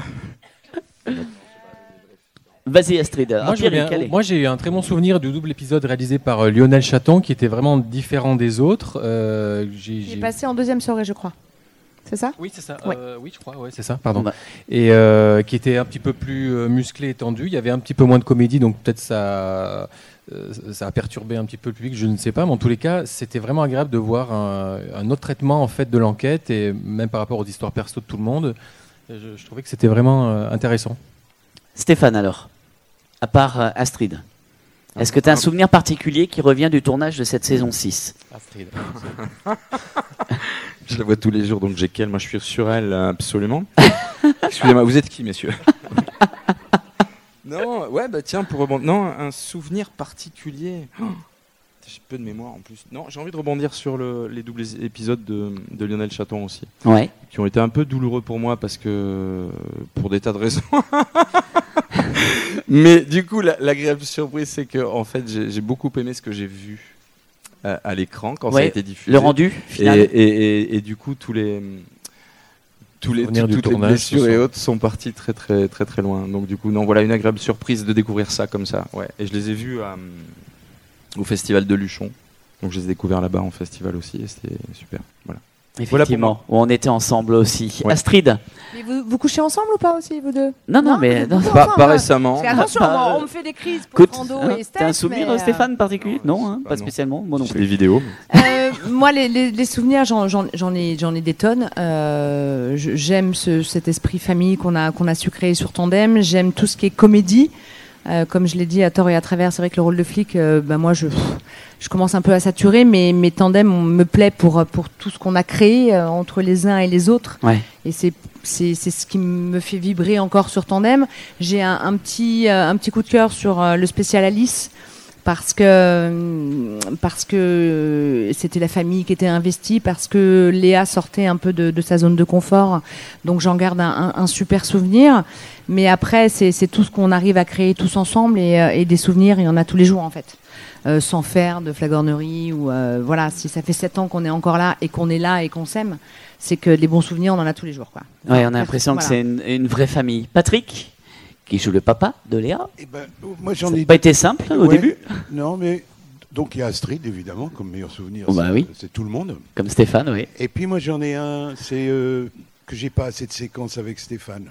Vas-y Astrid. Moi, Ah, je veux Pierrick, bien- allez. moi, j'ai eu un très bon souvenir du double épisode réalisé par euh, Lionel Chaton, qui était vraiment différent des autres. Euh, j'ai, Il est j'ai- passé en deuxième soirée, je crois. C'est ça? Oui, c'est ça. Ouais. Euh, oui, je crois. Ouais, c'est ça. Pardon. Bah. Et euh, qui était un petit peu plus euh, musclé et tendu. Il y avait un petit peu moins de comédie, donc peut-être ça, euh, ça a perturbé un petit peu le public. Je ne sais pas, mais en tous les cas, c'était vraiment agréable de voir un, un autre traitement en fait de l'enquête et même par rapport aux histoires perso de tout le monde. Je, je trouvais que c'était vraiment euh, intéressant. Stéphane alors, à part euh, Astrid, est-ce que tu as un souvenir particulier qui revient du tournage de cette saison six? Astrid. Je la vois tous les jours, donc j'ai qu'elle. Moi, je suis sur elle, euh, absolument. Excusez-moi, vous êtes qui, messieurs? Non, ouais, bah tiens, pour rebondir. Non, un souvenir particulier. Oh, j'ai peu de mémoire en plus. Non, j'ai envie de rebondir sur le, les doubles épisodes de, de Lionel Chaton aussi. Ouais. Qui ont été un peu douloureux pour moi parce que. Pour des tas de raisons. Mais du coup, la- l'agréable surprise, c'est que en fait, j'ai j'ai beaucoup aimé ce que j'ai vu à, à l'écran quand ça a Ouais, été diffusé. le rendu final. Et, et, et, et du coup, tous les tous les Souvenirs du toutes les tournage, blessures ce et sont- autres sont partis très très très très loin. Donc du coup, non, voilà une agréable surprise de découvrir ça comme ça. Ouais. Et je les ai vus à, au festival de Luchon. Donc je les ai découverts là-bas en festival aussi et c'était super. Voilà. Voilà pour Effectivement, où on était ensemble aussi. Ouais. Astrid? Mais vous, vous couchez ensemble ou pas aussi, vous deux? Non, non, mais- vous non. couchez Pas- ensemble, pas hein. récemment. Parce qu'attention, Pas- on, on me fait des crises pour Écoute, Frando hein, et Steph. t'as un souvenir, mais, euh, Stéphane, particulier? Non, hein, pas non. spécialement, moi non J'ai plus. des vidéos. euh, moi, les, les, les souvenirs, j'en, j'en, j'en, ai, j'en ai des tonnes. Euh, je- j'aime ce, cet esprit famille qu'on a, qu'on a su créer sur Tandem. J'aime tout ce qui est comédie. Euh, comme je l'ai dit à tort et à travers, c'est vrai que le rôle de flic, euh, bah, moi, je, je commence un peu à saturer, mais, mais Tandem on me plaît pour, pour tout ce qu'on a créé euh, entre les uns et les autres. Ouais. Et c'est, c'est, c'est ce qui me fait vibrer encore sur Tandem. J'ai un, un, petit, euh, un petit coup de cœur sur euh, le spécial Alice. Parce que, parce que c'était la famille qui était investie, parce que Léa sortait un peu de, de sa zone de confort. Donc j'en garde un, un, un super souvenir. Mais après, c'est, c'est tout ce qu'on arrive à créer tous ensemble. Et, euh, et des souvenirs, il y en a tous les jours en fait. Euh, sans faire de flagornerie. Ou, euh, voilà, si ça fait sept ans qu'on est encore là et qu'on est là et qu'on s'aime, c'est que les bons souvenirs, on en a tous les jours, quoi. Ouais, on a l'impression Voilà. que c'est une, une vraie famille. Patrick, qui joue le papa de Léa. Eh ben, moi, j'en Ça n'a ai pas été simple au Ouais. début. Non, mais donc il y a Astrid, évidemment, comme meilleur souvenir. Oh, bah c'est, oui. c'est tout le monde. Comme Stéphane, oui. Et puis moi, j'en ai un, c'est euh, que j'ai pas assez de séquences avec Stéphane.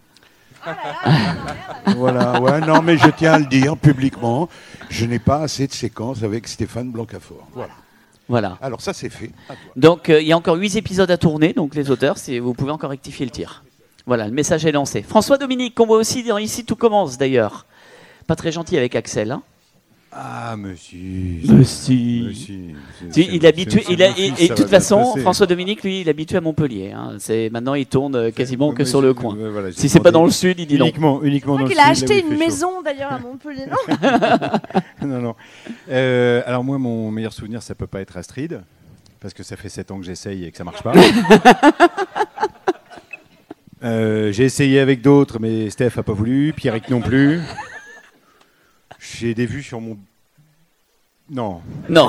Voilà, ouais, non, mais je tiens à le dire publiquement, je n'ai pas assez de séquences avec Stéphane Blancafort. Voilà. Voilà. Alors ça, c'est fait. À toi. Donc euh, il y a encore huit épisodes à tourner, donc les auteurs, c'est, vous pouvez encore rectifier le tir. Voilà, le message est lancé. François Dominique, qu'on voit aussi dans Ici Tout Commence d'ailleurs. Pas très gentil avec Axel. Hein. Ah, monsieur. Monsieur. Monsieur. Tu- il est habitué, il a, et, et de toute façon, passer. François Dominique, lui, il est habitué à Montpellier. Hein. C'est, maintenant, il tourne euh, quasiment que Moi, sur je- le coin. ouais, voilà, j'ai si c'est pas demandé dans le sud, il dit non. uniquement, uniquement dans Je le crois qu'il a sud, acheté là où il une fait maison d'ailleurs à Montpellier, non non, non. Euh, alors moi, mon meilleur souvenir, ça peut pas être Astrid, parce que ça fait sept ans que j'essaye et que ça marche pas. Euh, j'ai essayé avec d'autres, mais Steph a pas voulu, Pierrick non plus. J'ai des vues sur mon... Non. Non.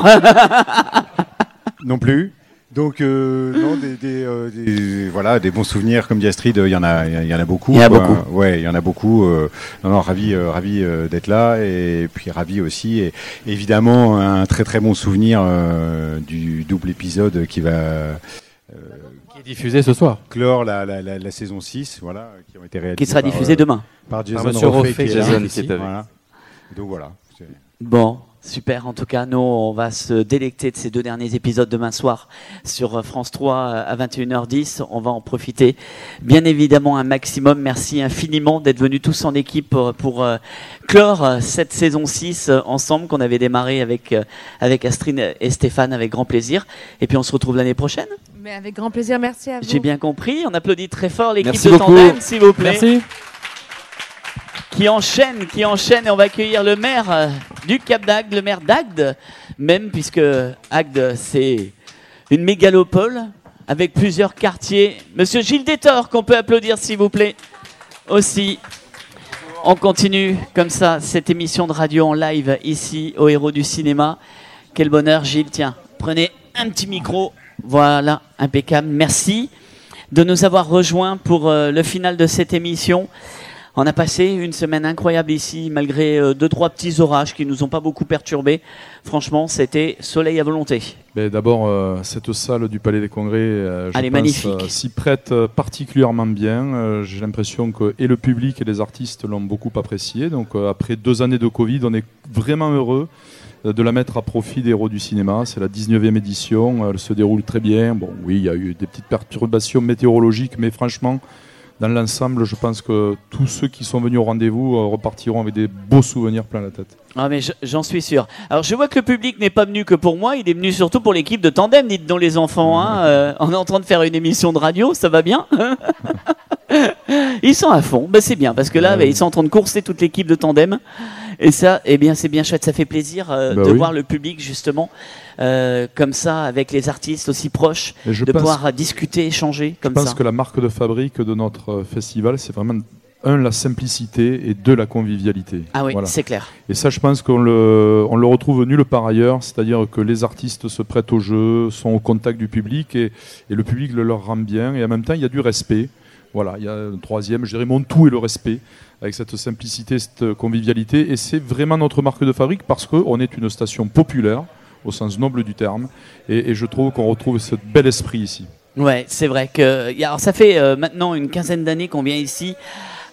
Non plus. Donc, euh, non, des, des, euh, des- voilà, des bons souvenirs, comme dit Astrid, il y en a, il y en a beaucoup. Il y en a quoi. beaucoup. Ouais, il y en a beaucoup. euh, non, non, ravi, euh, ravi euh, d'être là, et puis ravi aussi, et évidemment un très très bon souvenir euh, du double épisode qui va euh, Qui est diffusé ce soir. clore la, la, la, la saison six, voilà, qui ont été réalisés Qui sera par, diffusé euh, demain. par Jason Par Monsieur Roffey, Roffey, qui est là. Jason, ici, qui est avec. voilà. Et donc voilà. c'est- Bon, super. En tout cas, nous, on va se délecter de ces deux derniers épisodes demain soir sur euh, France trois euh, à vingt et une heures dix. On va en profiter bien évidemment un maximum. Merci infiniment d'être venus tous en équipe pour, pour, euh, clore euh, cette saison six euh, ensemble qu'on avait démarré avec, euh, avec Astrid et Stéphane avec grand plaisir. Et puis on se retrouve l'année prochaine. Mais avec grand plaisir, merci à vous. J'ai bien compris. On applaudit très fort l'équipe Merci de beaucoup. Tandem, s'il vous plaît. Merci. Qui enchaîne, qui enchaîne, et on va accueillir le maire euh, du Cap d'Agde, le maire d'Agde, même puisque Agde c'est une mégalopole avec plusieurs quartiers. Monsieur Gilles Détor, qu'on peut applaudir s'il vous plaît aussi. On continue comme ça cette émission de radio en live ici au Héros du Cinéma. Quel bonheur Gilles, tiens, prenez un petit micro, voilà, impeccable, merci de nous avoir rejoints pour euh, le final de cette émission. On a passé une semaine incroyable ici, malgré euh, deux, trois petits orages qui nous ont pas beaucoup perturbés. Franchement, c'était soleil à volonté. Ben, D'abord, euh, cette salle du Palais des Congrès, euh, je Elle est pense, magnifique. euh, s'y prête euh, particulièrement bien. Euh, J'ai l'impression que et le public et les artistes l'ont beaucoup apprécié. Donc, euh, après deux années de Covid, on est vraiment heureux euh, de la mettre à profit des Héros du Cinéma. C'est la dix-neuvième édition, elle se déroule très bien. Bon, oui, il y a eu des petites perturbations météorologiques, mais franchement, dans l'ensemble, je pense que tous ceux qui sont venus au rendez-vous euh, repartiront avec des beaux souvenirs plein la tête. Ah mais je- j'en suis sûr. Alors je vois que le public n'est pas venu que pour moi, il est venu surtout pour l'équipe de Tandem, dites donc les enfants. Hein, euh, on est en train de faire une émission de radio, ça va bien. Ils sont à fond, bah, c'est bien, parce que là, bah, ils sont en train de courser toute l'équipe de Tandem. Et ça, eh bien, c'est bien chouette, ça fait plaisir euh, Bah de oui. voir le public justement euh, comme ça, avec les artistes aussi proches, Et je de pense- pouvoir euh, discuter, échanger comme Je pense ça. que la marque de fabrique de notre euh, festival, c'est vraiment, un, la simplicité et deux, la convivialité. Ah oui, Voilà. c'est clair. Et ça, je pense qu'on le, on le retrouve nulle part ailleurs, c'est-à-dire que les artistes se prêtent au jeu, sont au contact du public, et, et le public le leur rend bien, et en même temps, il y a du respect. Voilà, il y a un troisième, je dirais mon tout est le respect, avec cette simplicité, cette convivialité, et c'est vraiment notre marque de fabrique parce qu'on est une station populaire, au sens noble du terme, et, et je trouve qu'on retrouve ce bel esprit ici. Ouais, c'est vrai que. y a- Alors, ça fait euh, maintenant une quinzaine d'années qu'on vient ici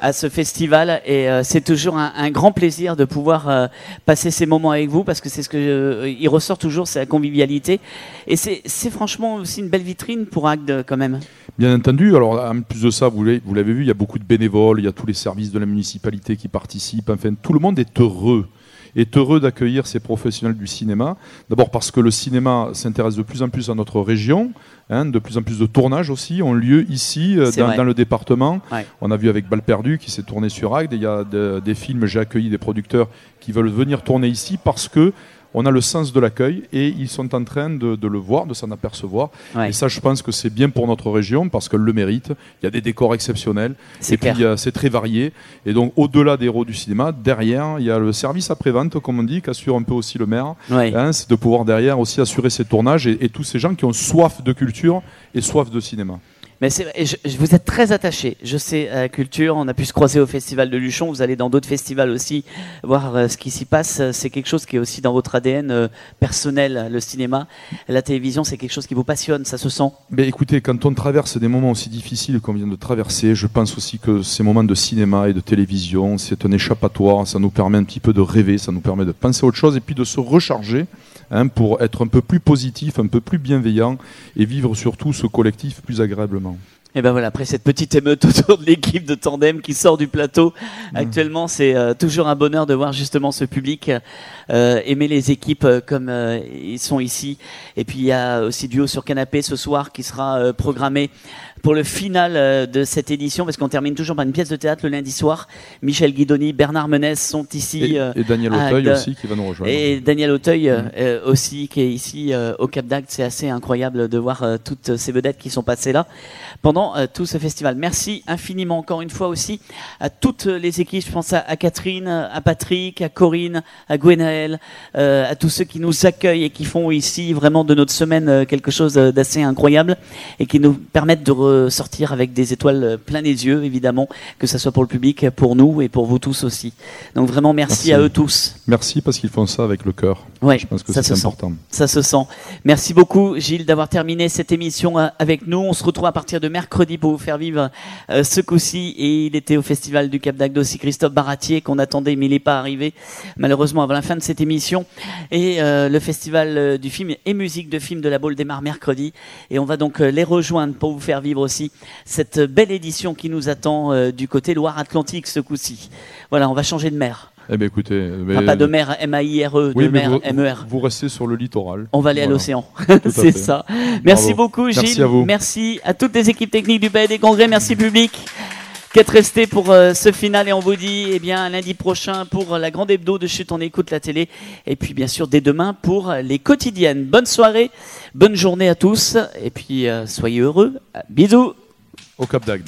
à ce festival et euh, c'est toujours un, un grand plaisir de pouvoir euh, passer ces moments avec vous parce que c'est ce que euh, il ressort toujours, c'est la convivialité et c'est, c'est franchement aussi une belle vitrine pour Agde quand même. Bien entendu, alors en plus de ça, vous l'avez, vous l'avez vu, il y a beaucoup de bénévoles, il y a tous les services de la municipalité qui participent, enfin tout le monde est heureux. est heureux d'accueillir ces professionnels du cinéma. D'abord parce que le cinéma s'intéresse de plus en plus à notre région, hein, de plus en plus de tournages aussi ont lieu ici, euh, dans, dans le département. Ouais. On a vu avec Balle perdue qui s'est tourné sur Agde, il y a de, des films, j'ai accueilli des producteurs qui veulent venir tourner ici parce que on a le sens de l'accueil et ils sont en train de, de le voir, de s'en apercevoir. Ouais. Et ça, je pense que c'est bien pour notre région parce qu'elle le mérite. Il y a des décors exceptionnels c'est et clair. Puis euh, c'est très varié. Et donc, au-delà des héros du cinéma, derrière, il y a le service après-vente, comme on dit, qu'assure un peu aussi le maire. Ouais. Hein, c'est de pouvoir derrière aussi assurer ces tournages et, et tous ces gens qui ont soif de culture et soif de cinéma. Mais c'est, je, je, vous êtes très attaché, je sais, à la culture. On a pu se croiser au Festival de Luchon. Vous allez dans d'autres festivals aussi voir euh, ce qui s'y passe. C'est quelque chose qui est aussi dans votre A D N euh, personnel, le cinéma. La télévision, c'est quelque chose qui vous passionne, ça se sent. Mais écoutez, quand on traverse des moments aussi difficiles qu'on vient de traverser, je pense aussi que ces moments de cinéma et de télévision, c'est un échappatoire. Ça nous permet un petit peu de rêver, ça nous permet de penser à autre chose et puis de se recharger. Hein, pour être un peu plus positif, un peu plus bienveillant et vivre surtout ce collectif plus agréablement. Et ben voilà, après cette petite émeute autour de l'équipe de Tandem qui sort du plateau, mmh. actuellement c'est euh, toujours un bonheur de voir justement ce public euh, aimer les équipes euh, comme euh, ils sont ici. Et puis il y a aussi Duo sur Canapé ce soir qui sera euh, programmé pour le final euh, de cette édition, parce qu'on termine toujours par une pièce de théâtre le lundi soir. Michel Guidoni, Bernard Menès sont ici. Et, euh, et Daniel Auteuil aussi qui va nous rejoindre. Et Daniel Auteuil mmh. euh, aussi qui est ici euh, au Cap d'Agde. C'est assez incroyable de voir euh, toutes ces vedettes qui sont passées là pendant euh, tout ce festival. Merci infiniment encore une fois aussi à toutes les équipes. Je pense à, à Catherine, à Patrick, à Corinne, à Gwenaël, euh, à tous ceux qui nous accueillent et qui font ici vraiment de notre semaine euh, quelque chose d'assez incroyable et qui nous permettent de sortir avec des étoiles plein les yeux, évidemment, que ce soit pour le public, pour nous et pour vous tous aussi. Donc vraiment merci, merci. à eux tous. Merci parce qu'ils font ça avec le cœur. Ouais, je pense que ça c'est se important. Sent. Ça se sent. Merci beaucoup Gilles d'avoir terminé cette émission avec nous. On se retrouve à partir de mercredi pour vous faire vivre euh, ce coup-ci. Et il était au Festival du Cap d'Agde aussi Christophe Baratier qu'on attendait mais il n'est pas arrivé malheureusement avant la fin de cette émission. Et euh, le Festival du film et musique de film de la Baule démarre mercredi. Et on va donc euh, les rejoindre pour vous faire vivre aussi cette belle édition qui nous attend euh, du côté Loire-Atlantique ce coup-ci. Voilà, on va changer de mer. Eh bien écoutez, mais... enfin, pas de mer M A I R E, oui, de mer vous, M E R. Vous restez sur le littoral. On va aller voilà. à l'océan, c'est ça. Merci Bravo. beaucoup Gilles, merci à, vous. merci à toutes les équipes techniques du Palais des Congrès, merci public qui êtes restés pour euh, ce final et on vous dit eh bien lundi prochain pour la grande hebdo de Chut, on écoute la télé et puis bien sûr dès demain pour les quotidiennes. Bonne soirée, bonne journée à tous et puis euh, soyez heureux, bisous au Cap d'Agde.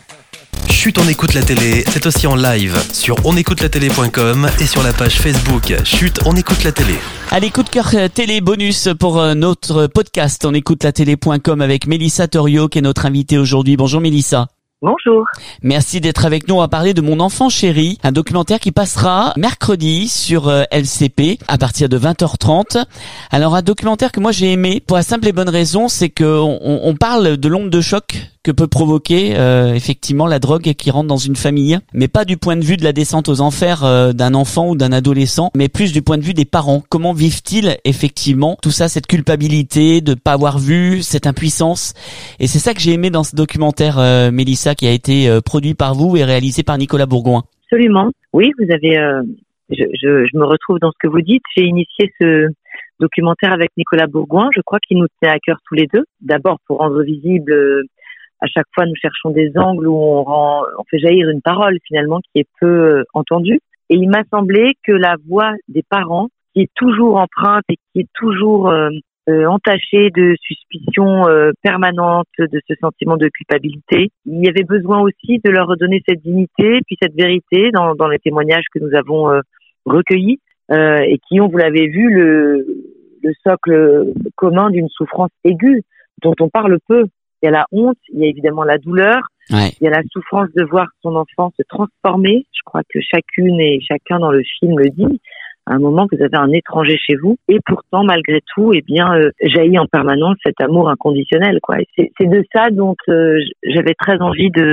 Chut, on écoute la télé, c'est aussi en live sur on écoute la télé point com et sur la page Facebook Chut, on écoute la télé. Allez, coup de cœur télé bonus pour euh, notre podcast on écoute la télé point com avec Mélissa Torio qui est notre invitée aujourd'hui. Bonjour Mélissa. Bonjour. Merci d'être avec nous. On va parler de Mon enfant chéri, un documentaire qui passera mercredi sur euh, L C P à partir de vingt heures trente. Alors un documentaire que moi j'ai aimé pour la simple et bonne raison, c'est que on, on parle de l'onde de choc que peut provoquer euh, effectivement la drogue qui rentre dans une famille, mais pas du point de vue de la descente aux enfers euh, d'un enfant ou d'un adolescent, mais plus du point de vue des parents. Comment vivent-ils effectivement tout ça, cette culpabilité de pas avoir vu, cette impuissance? Et c'est ça que j'ai aimé dans ce documentaire, euh, Mélissa, qui a été euh, produit par vous et réalisé par Nicolas Bourgoin. Absolument. Oui, vous avez. Euh, je, je, je me retrouve dans ce que vous dites. J'ai initié ce documentaire avec Nicolas Bourgoin. Je crois qu'il nous tient à cœur tous les deux. D'abord pour rendre visible. Euh, À chaque fois, nous cherchons des angles où on rend, on fait jaillir une parole finalement qui est peu euh, entendue. Et il m'a semblé que la voix des parents, qui est toujours empreinte et qui est toujours euh, euh, entachée de suspicion euh, permanente, de ce sentiment de culpabilité, il y avait besoin aussi de leur redonner cette dignité, puis cette vérité dans, dans les témoignages que nous avons euh, recueillis euh, et qui ont, vous l'avez vu, le, le socle commun d'une souffrance aiguë dont on parle peu. Il y a la honte, il y a évidemment la douleur, ouais. Il y a la souffrance de voir son enfant se transformer. Je crois que chacune et chacun dans le film le dit. À un moment, vous avez un étranger chez vous, et pourtant, malgré tout, eh bien, euh, jaillit en permanence cet amour inconditionnel, quoi. Et c'est, c'est de ça dont euh, j'avais très envie de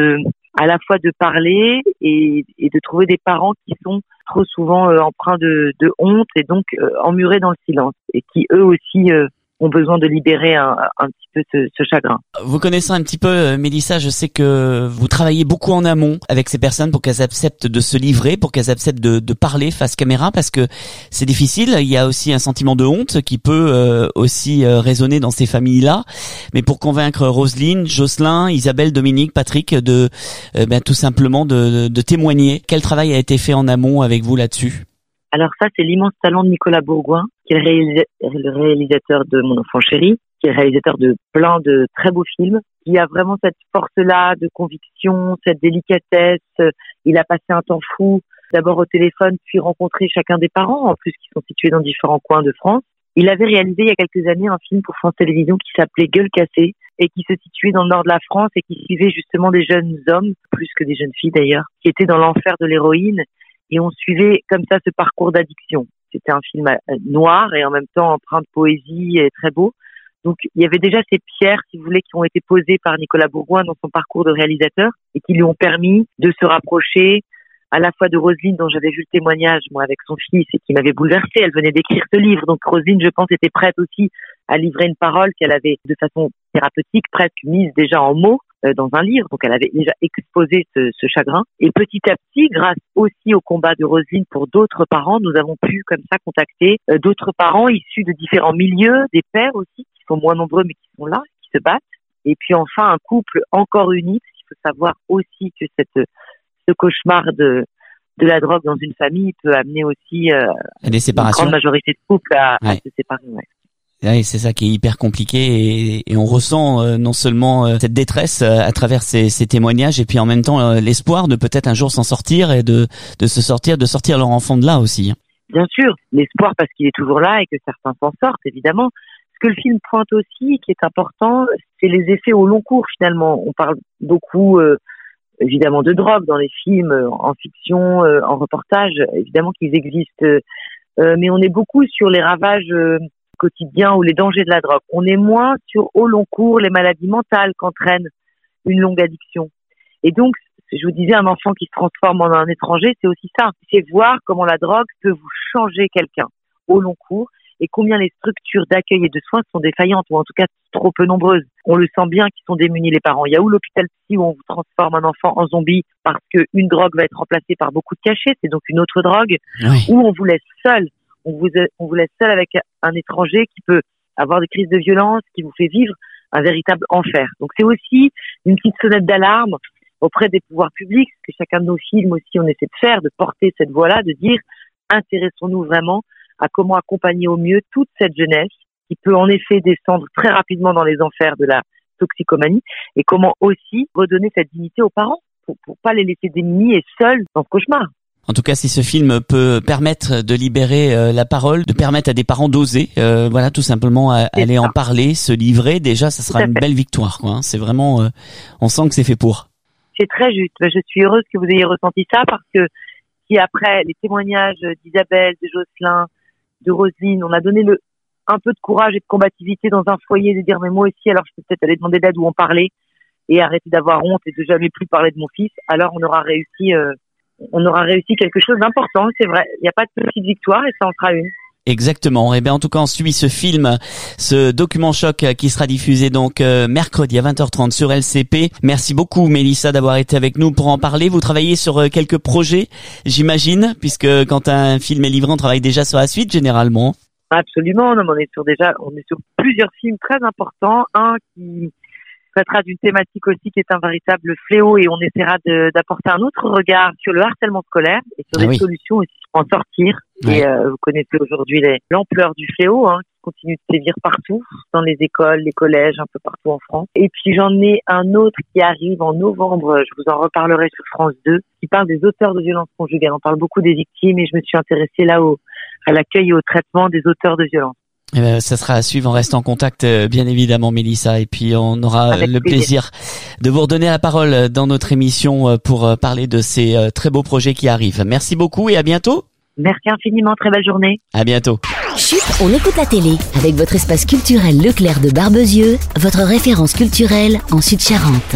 à la fois de parler et, et de trouver des parents qui sont trop souvent euh, empreints de, de honte et donc euh, emmurés dans le silence et qui eux aussi euh, ont besoin de libérer un, un petit peu ce, ce chagrin. Vous connaissez un petit peu euh, Mélissa, je sais que vous travaillez beaucoup en amont avec ces personnes pour qu'elles acceptent de se livrer, pour qu'elles acceptent de, de parler face caméra, parce que c'est difficile. Il y a aussi un sentiment de honte qui peut euh, aussi euh, résonner dans ces familles-là. Mais pour convaincre Roselyne, Jocelyn, Isabelle, Dominique, Patrick, de euh, ben, tout simplement de, de témoigner. Quel travail a été fait en amont avec vous là-dessus? Alors ça, c'est l'immense talent de Nicolas Bourgoin, qui est le, réalisa- le réalisateur de Mon enfant chéri, qui est le réalisateur de plein de très beaux films, qui a vraiment cette force-là de conviction, cette délicatesse. Il a passé un temps fou, d'abord au téléphone, puis rencontré chacun des parents, en plus qui sont situés dans différents coins de France. Il avait réalisé il y a quelques années un film pour France Télévisions qui s'appelait Gueule cassée et qui se situait dans le nord de la France et qui suivait justement des jeunes hommes, plus que des jeunes filles d'ailleurs, qui étaient dans l'enfer de l'héroïne. Et on suivait comme ça ce parcours d'addiction. C'était un film noir et en même temps empreint de poésie et très beau. Donc il y avait déjà ces pierres, si vous voulez, qui ont été posées par Nicolas Bourgoin dans son parcours de réalisateur et qui lui ont permis de se rapprocher à la fois de Roselyne, dont j'avais vu le témoignage, moi, avec son fils, et qui m'avait bouleversée. Elle venait d'écrire ce livre. Donc Roselyne, je pense, était prête aussi à livrer une parole qu'elle avait de façon thérapeutique, presque mise déjà en mots euh, dans un livre. Donc elle avait déjà exposé ce, ce chagrin. Et petit à petit, grâce aussi au combat de Roselyne pour d'autres parents, nous avons pu comme ça contacter euh, d'autres parents issus de différents milieux, des pères aussi, qui sont moins nombreux mais qui sont là, qui se battent. Et puis enfin, un couple encore uni, parce qu'il faut savoir aussi que cette ce cauchemar de de la drogue dans une famille peut amener aussi euh, des séparations. Une grande majorité de couples à, ouais. à se séparer. Ouais. Oui, c'est ça qui est hyper compliqué et, et on ressent euh, non seulement euh, cette détresse euh, à travers ces, ces témoignages et puis en même temps euh, l'espoir de peut-être un jour s'en sortir et de de se sortir, de sortir leur enfant de là aussi. Bien sûr, l'espoir parce qu'il est toujours là et que certains s'en sortent évidemment. Ce que le film pointe aussi, qui est important, c'est les effets au long cours finalement. On parle beaucoup euh, évidemment de drogue dans les films, en fiction, en reportage, évidemment qu'ils existent. Euh, mais on est beaucoup sur les ravages euh, quotidiens ou les dangers de la drogue. On est moins sur au long cours les maladies mentales qu'entraîne une longue addiction. Et donc, je vous disais, un enfant qui se transforme en un étranger, c'est aussi ça. C'est voir comment la drogue peut vous changer quelqu'un au long cours et combien les structures d'accueil et de soins sont défaillantes ou en tout cas trop peu nombreuses. On le sent bien qu'ils sont démunis les parents. Il y a où l'hôpital psy où on vous transforme un enfant en zombie parce qu'une drogue va être remplacée par beaucoup de cachets, c'est donc une autre drogue, oui. Où on vous laisse seul. On vous, on vous laisse seul avec un étranger qui peut avoir des crises de violence, qui vous fait vivre un véritable enfer. Donc c'est aussi une petite sonnette d'alarme auprès des pouvoirs publics, ce que chacun de nos films aussi on essaie de faire, de porter cette voix-là, de dire intéressons-nous vraiment à comment accompagner au mieux toute cette jeunesse qui peut en effet descendre très rapidement dans les enfers de la toxicomanie et comment aussi redonner cette dignité aux parents pour, pour pas les laisser démunis et seuls dans ce cauchemar. En tout cas, si ce film peut permettre de libérer euh, la parole, de permettre à des parents d'oser, euh, voilà, tout simplement à, aller ça. en parler, se livrer, déjà, ça sera une belle victoire, quoi. Hein. C'est vraiment, euh, on sent que c'est fait pour. C'est très juste. Je suis heureuse que vous ayez ressenti ça parce que si après les témoignages d'Isabelle, de Jocelyn, de Roselyne, on a donné le un peu de courage et de combativité dans un foyer, de dire mais moi aussi, alors je peux peut-être aller demander d'aide où on parlait et arrêter d'avoir honte et de jamais plus parler de mon fils. Alors on aura réussi, euh, on aura réussi quelque chose d'important. C'est vrai, il n'y a pas de petite victoire et ça en sera une. Exactement. Et bien en tout cas, on suit ce film, ce document choc qui sera diffusé donc euh, mercredi à vingt heures trente sur L C P. Merci beaucoup Mélissa d'avoir été avec nous pour en parler. Vous travaillez sur euh, quelques projets, j'imagine, puisque quand un film est livré, on travaille déjà sur la suite généralement. Absolument. Non, mais on est sur déjà, on est sur plusieurs films très importants. Un qui traitera d'une thématique aussi qui est un véritable fléau et on essaiera de, d'apporter un autre regard sur le harcèlement scolaire et sur ah des oui. solutions aussi pour en sortir. Ouais. Et euh, vous connaissez aujourd'hui les, l'ampleur du fléau hein, qui continue de sévir partout, dans les écoles, les collèges, un peu partout en France. Et puis j'en ai un autre qui arrive en novembre, je vous en reparlerai sur France deux, qui parle des auteurs de violences conjugales. On parle beaucoup des victimes et je me suis intéressée là au, à l'accueil et au traitement des auteurs de violences. Eh ben, ça sera à suivre, on reste en contact euh, bien évidemment Mélissa et puis on aura Avec le plaisir. plaisir de vous redonner la parole dans notre émission euh, pour euh, parler de ces euh, très beaux projets qui arrivent. Merci beaucoup et à bientôt. Merci infiniment, très belle journée. À bientôt. Chut, on écoute la télé avec votre espace culturel Leclerc de Barbezieux, votre référence culturelle en Sud-Charente.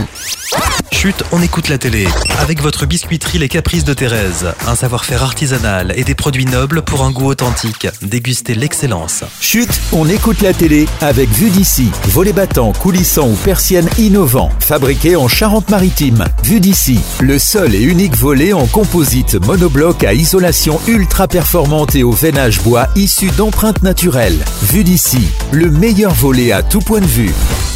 Chut, on écoute la télé. Avec votre biscuiterie Les Caprices de Thérèse. Un savoir-faire artisanal et des produits nobles pour un goût authentique. Dégustez l'excellence. Chut, on écoute la télé avec Vue d'ici. Volets battants, coulissants ou persiennes innovants. Fabriqués en Charente-Maritime. Vue d'ici, le seul et unique volet en composite monobloc à isolation ultra performante et au veinage bois issu d'empreintes naturelles. Vue d'ici, le meilleur volet à tout point de vue.